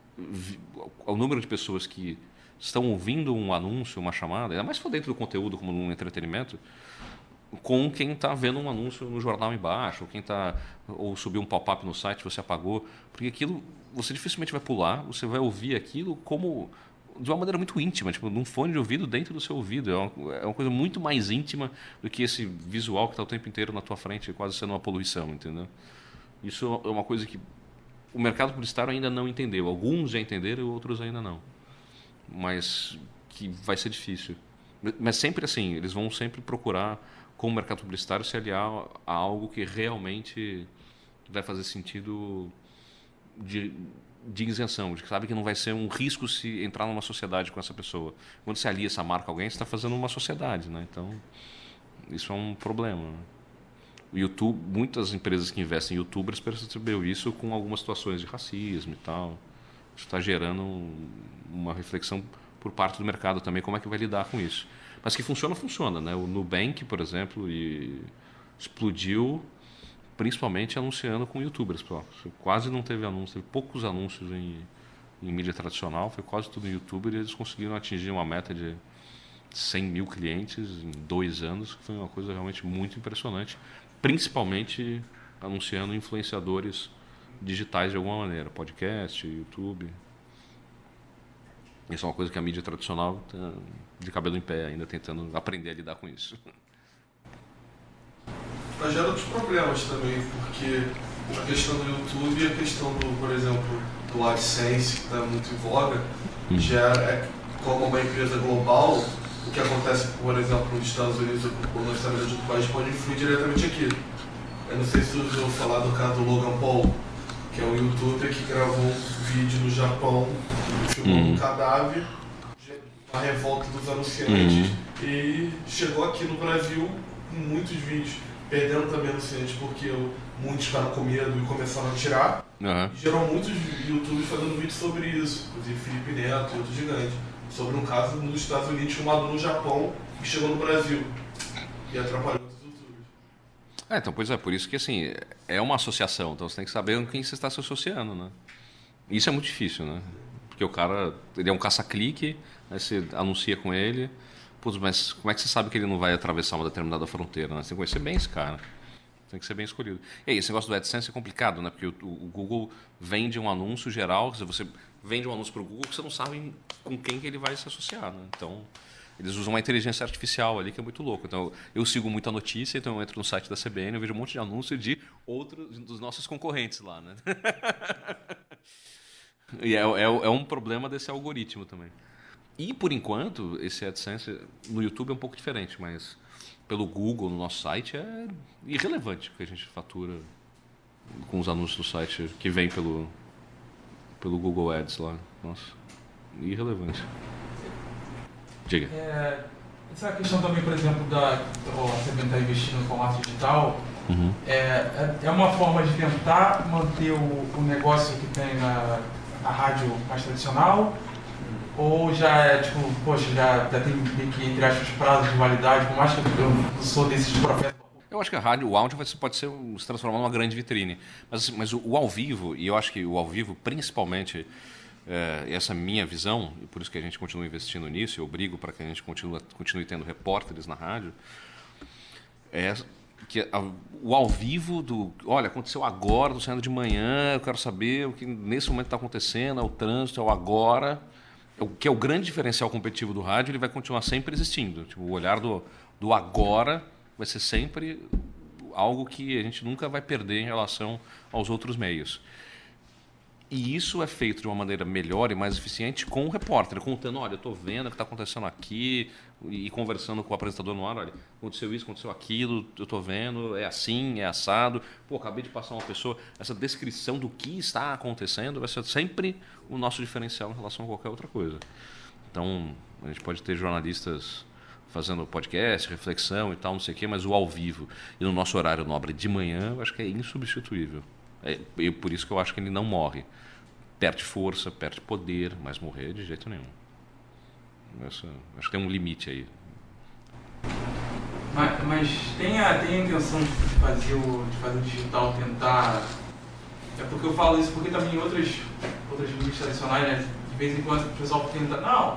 o número de pessoas que estão ouvindo um anúncio, uma chamada, ainda mais se for dentro do conteúdo, como no entretenimento, com quem está vendo um anúncio no jornal embaixo, ou subiu um pop-up no site, você apagou, porque aquilo você dificilmente vai pular, você vai ouvir aquilo como de uma maneira muito íntima, tipo num fone de ouvido dentro do seu ouvido, é uma coisa muito mais íntima do que esse visual que está o tempo inteiro na tua frente, quase sendo uma poluição, entendeu? Isso é uma coisa que o mercado publicitário ainda não entendeu, alguns já entenderam e outros ainda não, mas que vai ser difícil. Mas sempre assim, eles vão sempre procurar, com o mercado publicitário, se aliar a algo que realmente vai fazer sentido de isenção, de que sabe que não vai ser um risco se entrar numa sociedade com essa pessoa. Quando você alia essa marca a alguém, você está fazendo uma sociedade, né? Então, isso é um problema, né? O YouTube, muitas empresas que investem em youtubers perceberam isso com algumas situações de racismo e tal. Isso está gerando uma reflexão por parte do mercado também, como é que vai lidar com isso. Mas que funciona, né? O Nubank, por exemplo, explodiu principalmente anunciando com youtubers. Quase não teve anúncio, teve poucos anúncios em mídia tradicional, foi quase tudo em youtuber, e eles conseguiram atingir uma meta de 100 mil clientes em 2 anos, que foi uma coisa realmente muito impressionante, principalmente anunciando influenciadores digitais de alguma maneira, podcast, YouTube. Isso é uma coisa que a mídia tradicional está de cabelo em pé, ainda tentando aprender a lidar com isso. Mas gera outros problemas também, porque a questão do YouTube e a questão do, por exemplo, do AdSense, que está muito em voga, como uma empresa global, o que acontece, por exemplo, nos Estados Unidos ou nos Estados Unidos do país pode influir diretamente aqui. Eu não sei se você ouviu falar do caso do Logan Paul, que é um youtuber que gravou um vídeo no Japão, filmou um cadáver, a revolta dos anunciantes, e chegou aqui no Brasil com muitos vídeos, perdendo também anunciantes porque muitos ficaram com medo e começaram a tirar. Uhum. Gerou muitos youtubers fazendo vídeo sobre isso, inclusive Felipe Neto e outro gigante, sobre um caso nos Estados Unidos filmado no Japão que chegou no Brasil e atrapalhou outros youtubers. Então, pois é, por isso que assim, é uma associação, então você tem que saber com quem você está se associando, né? Isso é muito difícil, né? Porque o cara, ele é um caça-clique, aí você anuncia com ele, putz, mas como é que você sabe que ele não vai atravessar uma determinada fronteira, né? Você tem que conhecer bem esse cara. Tem que ser bem escolhido. E aí, esse negócio do AdSense é complicado, né? Porque o Google vende um anúncio geral, se você vende um anúncio para o Google, você não sabe com quem que ele vai se associar, né? Então, eles usam uma inteligência artificial ali que é muito louco. Então, eu sigo muita notícia, então eu entro no site da CBN, eu vejo um monte de anúncio de outros dos nossos concorrentes lá, né? E é um problema desse algoritmo também. E, por enquanto, esse AdSense no YouTube é um pouco diferente, mas pelo Google, no nosso site, é irrelevante o que a gente fatura com os anúncios do site que vem pelo Google Ads lá. Nossa, irrelevante. Diga. Essa questão também, por exemplo, você tentar investir no formato digital, Uhum. é uma forma de tentar manter o negócio que tem na rádio mais tradicional, ou já é tipo, poxa, já tem meio que, entre aspas, prazo de validade, por mais que eu não sou desses profetas. Eu acho que a rádio, o áudio pode se transformar numa grande vitrine. Mas o ao vivo, e eu acho que o ao vivo, principalmente, essa minha visão, e por isso que a gente continua investindo nisso, eu brigo para que a gente continue tendo repórteres na rádio, é que o ao vivo olha, aconteceu agora, estou saindo de manhã, eu quero saber o que nesse momento está acontecendo, é o trânsito, é o agora. O que é o grande diferencial competitivo do rádio, ele vai continuar sempre existindo. Tipo, o olhar do agora vai ser sempre algo que a gente nunca vai perder em relação aos outros meios. E isso é feito de uma maneira melhor e mais eficiente com o repórter, contando, olha, eu estou vendo o que está acontecendo aqui, e conversando com o apresentador no ar, olha, aconteceu isso, aconteceu aquilo, eu estou vendo, é assim, é assado, pô, acabei de passar uma pessoa, essa descrição do que está acontecendo vai ser sempre o nosso diferencial em relação a qualquer outra coisa. Então, a gente pode ter jornalistas fazendo podcast, reflexão e tal, não sei o quê, mas o ao vivo e no nosso horário nobre de manhã, eu acho que é insubstituível. E por isso que eu acho que ele não morre. Perde força, perde poder, mas morrer de jeito nenhum. Acho que tem um limite aí. Mas tem a intenção de fazer o digital tentar... É porque eu falo isso porque também em outras mídias tradicionais, né, de vez em quando o pessoal tenta... Não,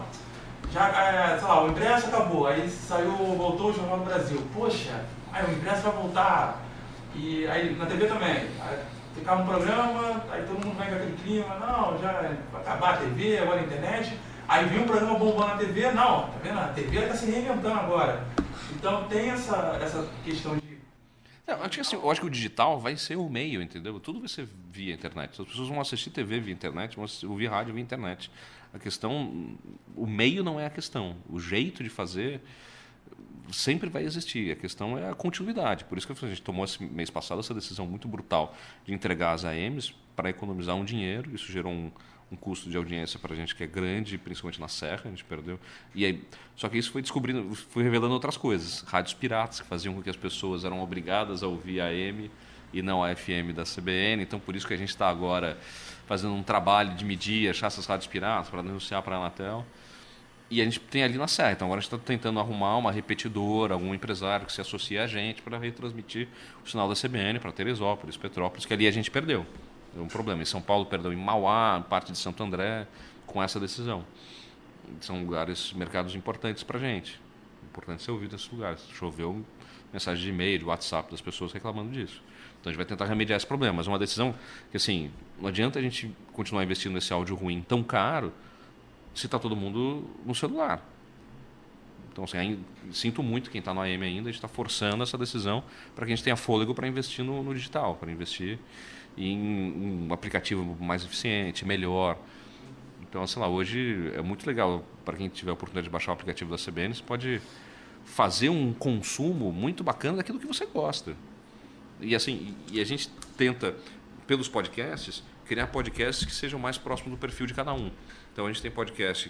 já, sei lá, o impresso acabou, aí voltou o Jornal do Brasil. Poxa, aí o impresso vai voltar. E aí na TV também. Ficava um programa, aí todo mundo vai com aquele clima, não, já vai acabar a TV, agora a internet. Aí vem um programa bombando na TV, não, tá vendo? A TV está se reinventando agora. Então tem essa questão de... Eu acho que o digital vai ser o meio, entendeu? Tudo vai ser via internet. As pessoas vão assistir TV via internet, vão ouvir rádio via internet. A questão, o meio não é a questão. O jeito de fazer sempre vai existir. A questão é a continuidade. Por isso que a gente tomou esse mês passado essa decisão muito brutal de entregar as AMs para economizar um dinheiro. Isso gerou um custo de audiência para a gente que é grande, principalmente na Serra, a gente perdeu. E aí, só que isso foi revelando outras coisas. Rádios piratas que faziam com que as pessoas eram obrigadas a ouvir a AM e não a FM da CBN. Então, por isso que a gente está agora fazendo um trabalho de medir, achar essas rádios piratas para denunciar para a Anatel. E a gente tem ali na Serra. Então, agora a gente está tentando arrumar uma repetidora, algum empresário que se associe a gente para retransmitir o sinal da CBN para Teresópolis, Petrópolis, que ali a gente perdeu. É um problema. Em São Paulo perdeu em Mauá, parte de Santo André, com essa decisão. São lugares, mercados importantes para a gente. Importante ser ouvido nesses lugares. Choveu mensagem de e-mail, de WhatsApp das pessoas reclamando disso. Então a gente vai tentar remediar esse problema. Mas é uma decisão que, assim, não adianta a gente continuar investindo nesse áudio ruim tão caro se está todo mundo no celular. Então, assim, sinto muito quem está no AM ainda, a gente está forçando essa decisão para que a gente tenha fôlego para investir no digital, para investir em um aplicativo mais eficiente, melhor. Então, sei lá, hoje é muito legal para quem tiver a oportunidade de baixar o aplicativo da CBN, você pode fazer um consumo muito bacana daquilo que você gosta. E assim, a gente tenta, pelos podcasts, criar podcasts que sejam mais próximos do perfil de cada um. Então, a gente tem podcasts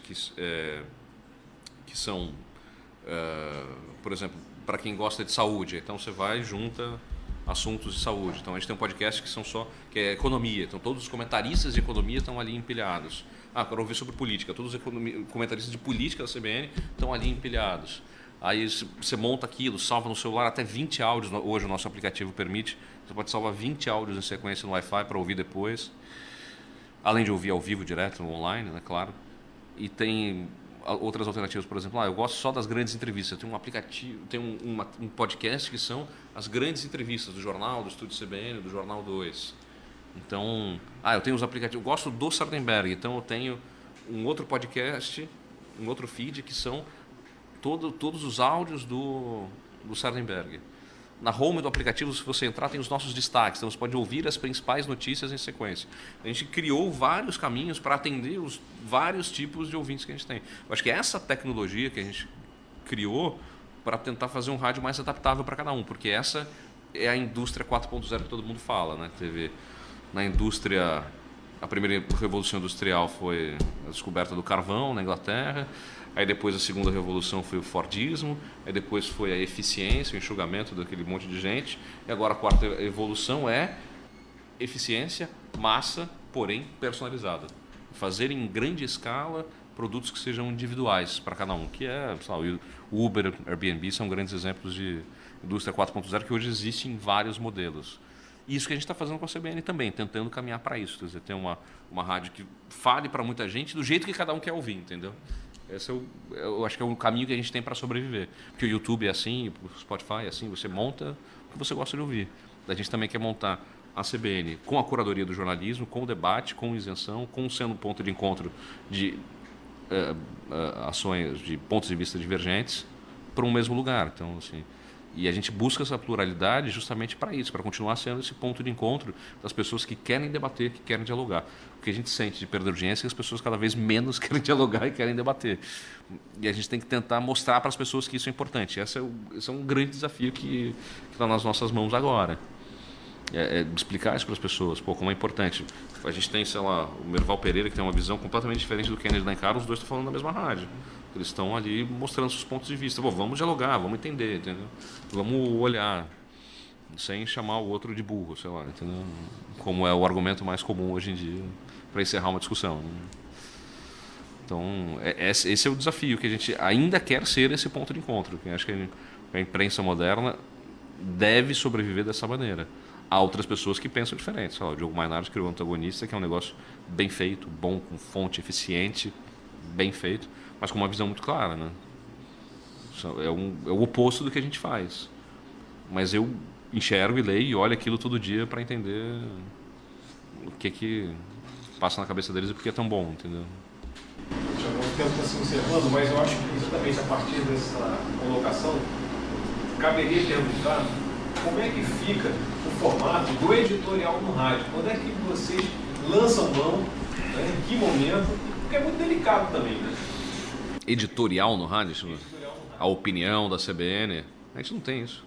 que são, por exemplo, para quem gosta de saúde. Então, você vai, junta assuntos de saúde. Então a gente tem um podcast que é economia. Então todos os comentaristas de economia estão ali empilhados. Quero ouvir sobre política. Todos os comentaristas de política da CBN estão ali empilhados. Aí você monta aquilo, salva no celular até 20 áudios. Hoje o nosso aplicativo permite. Você pode salvar 20 áudios em sequência no Wi-Fi para ouvir depois. Além de ouvir ao vivo direto, online, né, claro. E tem outras alternativas, por exemplo, eu gosto só das grandes entrevistas. Tem um aplicativo, tem um podcast que são as grandes entrevistas do jornal, do Estúdio CBN, do Jornal 2. Então, eu tenho os aplicativos, eu gosto do Sardenberg, então eu tenho um outro podcast, um outro feed que são todos os áudios do Sardenberg. Na home do aplicativo, se você entrar, tem os nossos destaques. Então, você pode ouvir as principais notícias em sequência. A gente criou vários caminhos para atender os vários tipos de ouvintes que a gente tem. Eu acho que é essa tecnologia que a gente criou para tentar fazer um rádio mais adaptável para cada um, porque essa é a indústria 4.0 que todo mundo fala, né? Teve na indústria, a primeira revolução industrial foi a descoberta do carvão na Inglaterra. Aí depois a segunda revolução foi o Fordismo, aí depois foi a eficiência, o enxugamento daquele monte de gente, e agora a quarta evolução é eficiência, massa, porém personalizada. Fazer em grande escala produtos que sejam individuais para cada um, que é, o Uber, Airbnb são grandes exemplos de indústria 4.0 que hoje existe em vários modelos. E isso que a gente está fazendo com a CBN também, tentando caminhar para isso, quer dizer, ter uma rádio que fale para muita gente do jeito que cada um quer ouvir, entendeu? Esse eu acho que é o caminho que a gente tem para sobreviver. Porque o YouTube é assim, o Spotify é assim, você monta o que você gosta de ouvir. A gente também quer montar a CBN com a curadoria do jornalismo, com o debate, com isenção, com sendo um ponto de encontro de ações, de pontos de vista divergentes para um mesmo lugar. Então, assim, e a gente busca essa pluralidade justamente para isso, para continuar sendo esse ponto de encontro das pessoas que querem debater, que querem dialogar. O que a gente sente de perda de audiência é que as pessoas cada vez menos querem dialogar e querem debater. E a gente tem que tentar mostrar para as pessoas que isso é importante. Esse é um grande desafio que está nas nossas mãos agora. Explicar isso para as pessoas, como é importante. A gente tem, sei lá, o Merval Pereira, que tem uma visão completamente diferente do Kennedy Dankara, os dois estão falando na mesma rádio. Eles estão ali mostrando seus pontos de vista. Vamos dialogar, vamos entender, entendeu? Vamos olhar, sem chamar o outro de burro, sei lá, entendeu? Como é o argumento mais comum hoje em dia para encerrar uma discussão. Então, esse é o desafio que a gente ainda quer ser esse ponto de encontro. Eu acho que a imprensa moderna deve sobreviver dessa maneira. Há outras pessoas que pensam diferente. Sei lá, o Diogo Mainardi criou o Antagonista, que é um negócio bem feito, bom, com fonte eficiente, bem feito, mas com uma visão muito clara, né? É o oposto do que a gente faz. Mas eu enxergo e leio e olho aquilo todo dia para entender o que passa na cabeça deles e por que é tão bom, entendeu? Já há muito tempo está se observando, mas eu acho que exatamente a partir dessa colocação, caberia perguntar como é que fica o formato do editorial no rádio. Quando é que vocês lançam mão, né? Em que momento? Porque é muito delicado também, né? Editorial no rádio? A opinião da CBN? A gente não tem isso.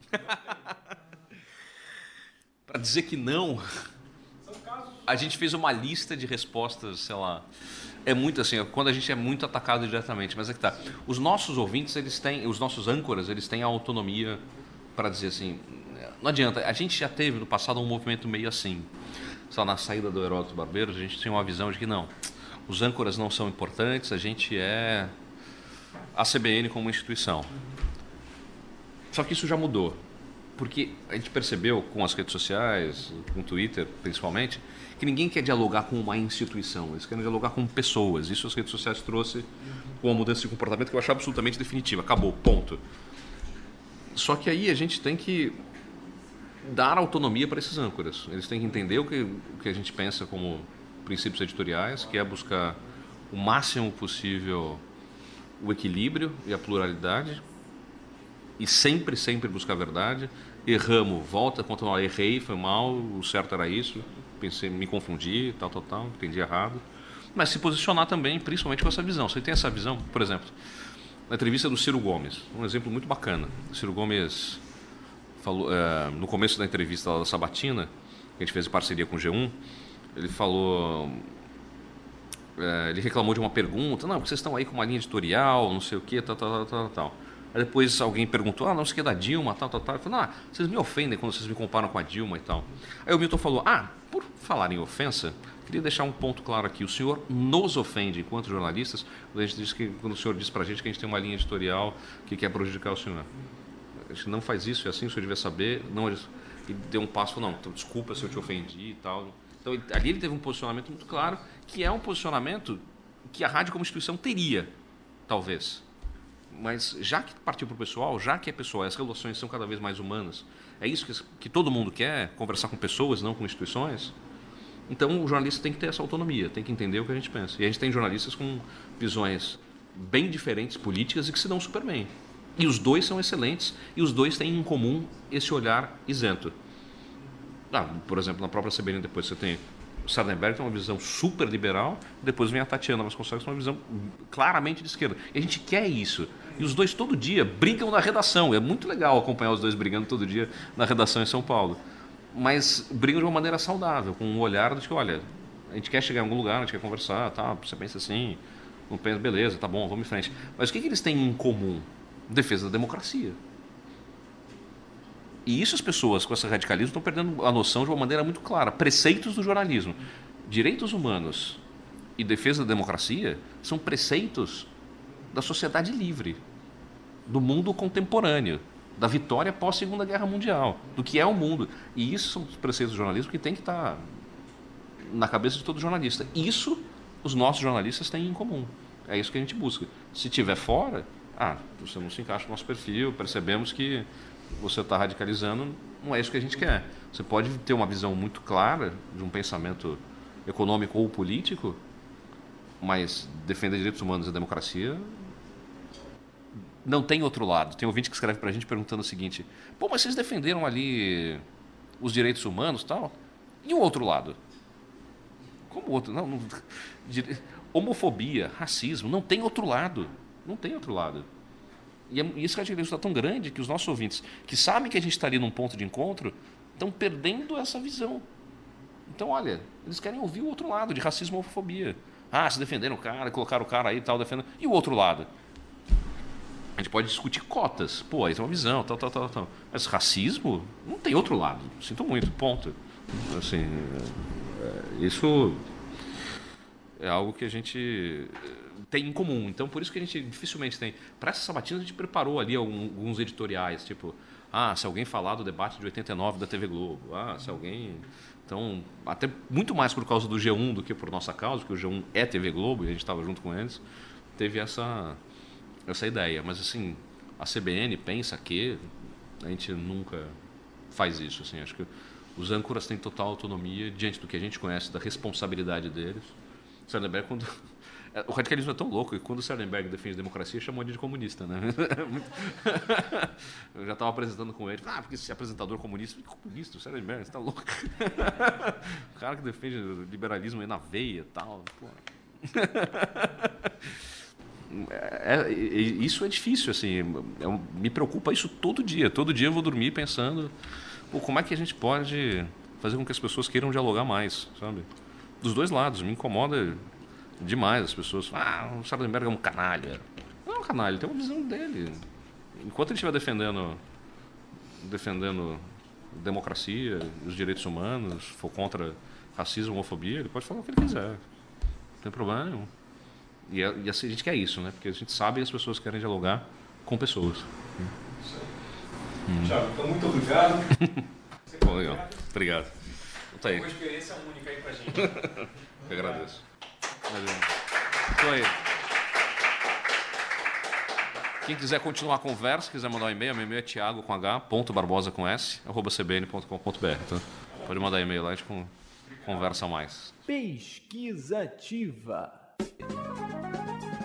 Para dizer que não, a gente fez uma lista de respostas, sei lá. É muito assim, quando a gente é muito atacado diretamente, mas é que tá. Os nossos ouvintes, os nossos âncoras, eles têm a autonomia para dizer assim, não adianta. A gente já teve no passado um movimento meio assim. Só na saída do Heródoto Barbeiro, a gente tinha uma visão de que não, os âncoras não são importantes, a gente é a CBN como instituição. Só que isso já mudou. Porque a gente percebeu com as redes sociais, com o Twitter principalmente, que ninguém quer dialogar com uma instituição, eles querem dialogar com pessoas. Isso as redes sociais trouxe com uma mudança de comportamento que eu acho absolutamente definitiva. Acabou, ponto. Só que aí a gente tem que dar autonomia para esses âncoras. Eles têm que entender o que a gente pensa como princípios editoriais, que é buscar o máximo possível o equilíbrio e a pluralidade, e sempre buscar a verdade. Erramos, volta, continuar, errei, foi mal, o certo era isso, pensei, me confundi, tal, entendi errado. Mas se posicionar também, principalmente com essa visão. Você tem essa visão, por exemplo, na entrevista do Ciro Gomes, um exemplo muito bacana. O Ciro Gomes falou, no começo da entrevista lá da Sabatina, que a gente fez em parceria com o G1, ele falou... ele reclamou de uma pergunta, não, porque vocês estão aí com uma linha editorial, não sei o quê, tal. Aí depois alguém perguntou, não sei o que é da Dilma, tal. Eu falei, vocês me ofendem quando vocês me comparam com a Dilma e tal. Aí o Milton falou, por falar em ofensa, queria deixar um ponto claro aqui. O senhor nos ofende enquanto jornalistas, quando o senhor diz pra gente que a gente tem uma linha editorial que quer prejudicar o senhor. A gente não faz isso, é assim, o senhor devia saber. Não, ele deu um passo, falou, então, desculpa se eu te ofendi e tal. Então, ali ele teve um posicionamento muito claro, que é um posicionamento que a rádio como instituição teria, talvez. Mas já que partiu para o pessoal, já que é pessoal, as relações são cada vez mais humanas, é isso que todo mundo quer, conversar com pessoas, não com instituições. Então o jornalista tem que ter essa autonomia, tem que entender o que a gente pensa. E a gente tem jornalistas com visões bem diferentes políticas e que se dão super bem. E os dois são excelentes e os dois têm em comum esse olhar isento. Por exemplo, na própria CBN depois você tem o Sardenberg, tem uma visão super liberal, depois vem a Tatiana Vasconcelos com uma visão claramente de esquerda. E a gente quer isso. E os dois todo dia brigam na redação. É muito legal acompanhar os dois brigando todo dia na redação em São Paulo. Mas brigam de uma maneira saudável, com um olhar de que, olha, a gente quer chegar em algum lugar, a gente quer conversar, tá, você pensa assim, não pensa, beleza, tá bom, vamos em frente. Mas o que eles têm em comum? Defesa da democracia. E isso as pessoas com esse radicalismo estão perdendo a noção de uma maneira muito clara. Preceitos do jornalismo. Direitos humanos e defesa da democracia são preceitos da sociedade livre, do mundo contemporâneo, da vitória pós-Segunda Guerra Mundial, do que é o mundo. E isso são os preceitos do jornalismo que tem que estar na cabeça de todo jornalista. Isso os nossos jornalistas têm em comum. É isso que a gente busca. Se tiver fora, você não se encaixa no nosso perfil, percebemos que você está radicalizando, não é isso que a gente quer. Você pode ter uma visão muito clara de um pensamento econômico ou político, mas defender direitos humanos e democracia não tem outro lado. Tem um ouvinte que escreve para a gente perguntando o seguinte, mas vocês defenderam ali os direitos humanos e tal, e o outro lado? Como outro? Não, homofobia, racismo, não tem outro lado. Não tem outro lado. E esse radicalismo está tão grande que os nossos ouvintes, que sabem que a gente está ali num ponto de encontro, estão perdendo essa visão. Então, olha, eles querem ouvir o outro lado, de racismo e homofobia. Se defenderam o cara, colocaram o cara aí e tal, defendendo. E o outro lado? A gente pode discutir cotas. Aí tem uma visão, tal. Mas racismo, não tem outro lado. Sinto muito, ponto. Assim, isso é algo que a gente tem em comum. Então, por isso que a gente dificilmente tem. Para essa sabatina, a gente preparou ali alguns editoriais, tipo, se alguém falar do debate de 89 da TV Globo, se alguém... Então, até muito mais por causa do G1 do que por nossa causa, porque o G1 é TV Globo e a gente estava junto com eles, teve essa ideia. Mas, assim, a CBN pensa que a gente nunca faz isso. Assim, acho que os âncoras têm total autonomia diante do que a gente conhece, da responsabilidade deles. O Sardenberg, o radicalismo é tão louco que quando o Sardenberg defende a democracia, chamou ele de comunista, né? Eu já estava apresentando com ele, porque esse apresentador comunista, o Sardenberg, você está louco? O cara que defende o liberalismo aí na veia e tal. Isso é difícil, assim, me preocupa isso todo dia. Todo dia eu vou dormir pensando, como é que a gente pode fazer com que as pessoas queiram dialogar mais, sabe? Dos dois lados, me incomoda demais as pessoas. O Sardenberg é um canalha. Não é um canalha, ele tem uma visão dele. Enquanto ele estiver defendendo democracia, os direitos humanos, for contra racismo, homofobia, ele pode falar o que ele quiser. Não tem problema nenhum. E assim, a gente quer isso, né? Porque a gente sabe que as pessoas querem dialogar com pessoas. Thiago, então muito obrigado. Legal. Obrigado. Tá aí. Uma experiência única aí pra gente. Eu agradeço. Então aí. Quem quiser continuar a conversa, quiser mandar um e-mail, meu e-mail é thiago.barbosa@cbn.com.br. Então, pode mandar e-mail lá, a gente conversa mais. Pesquisa ativa.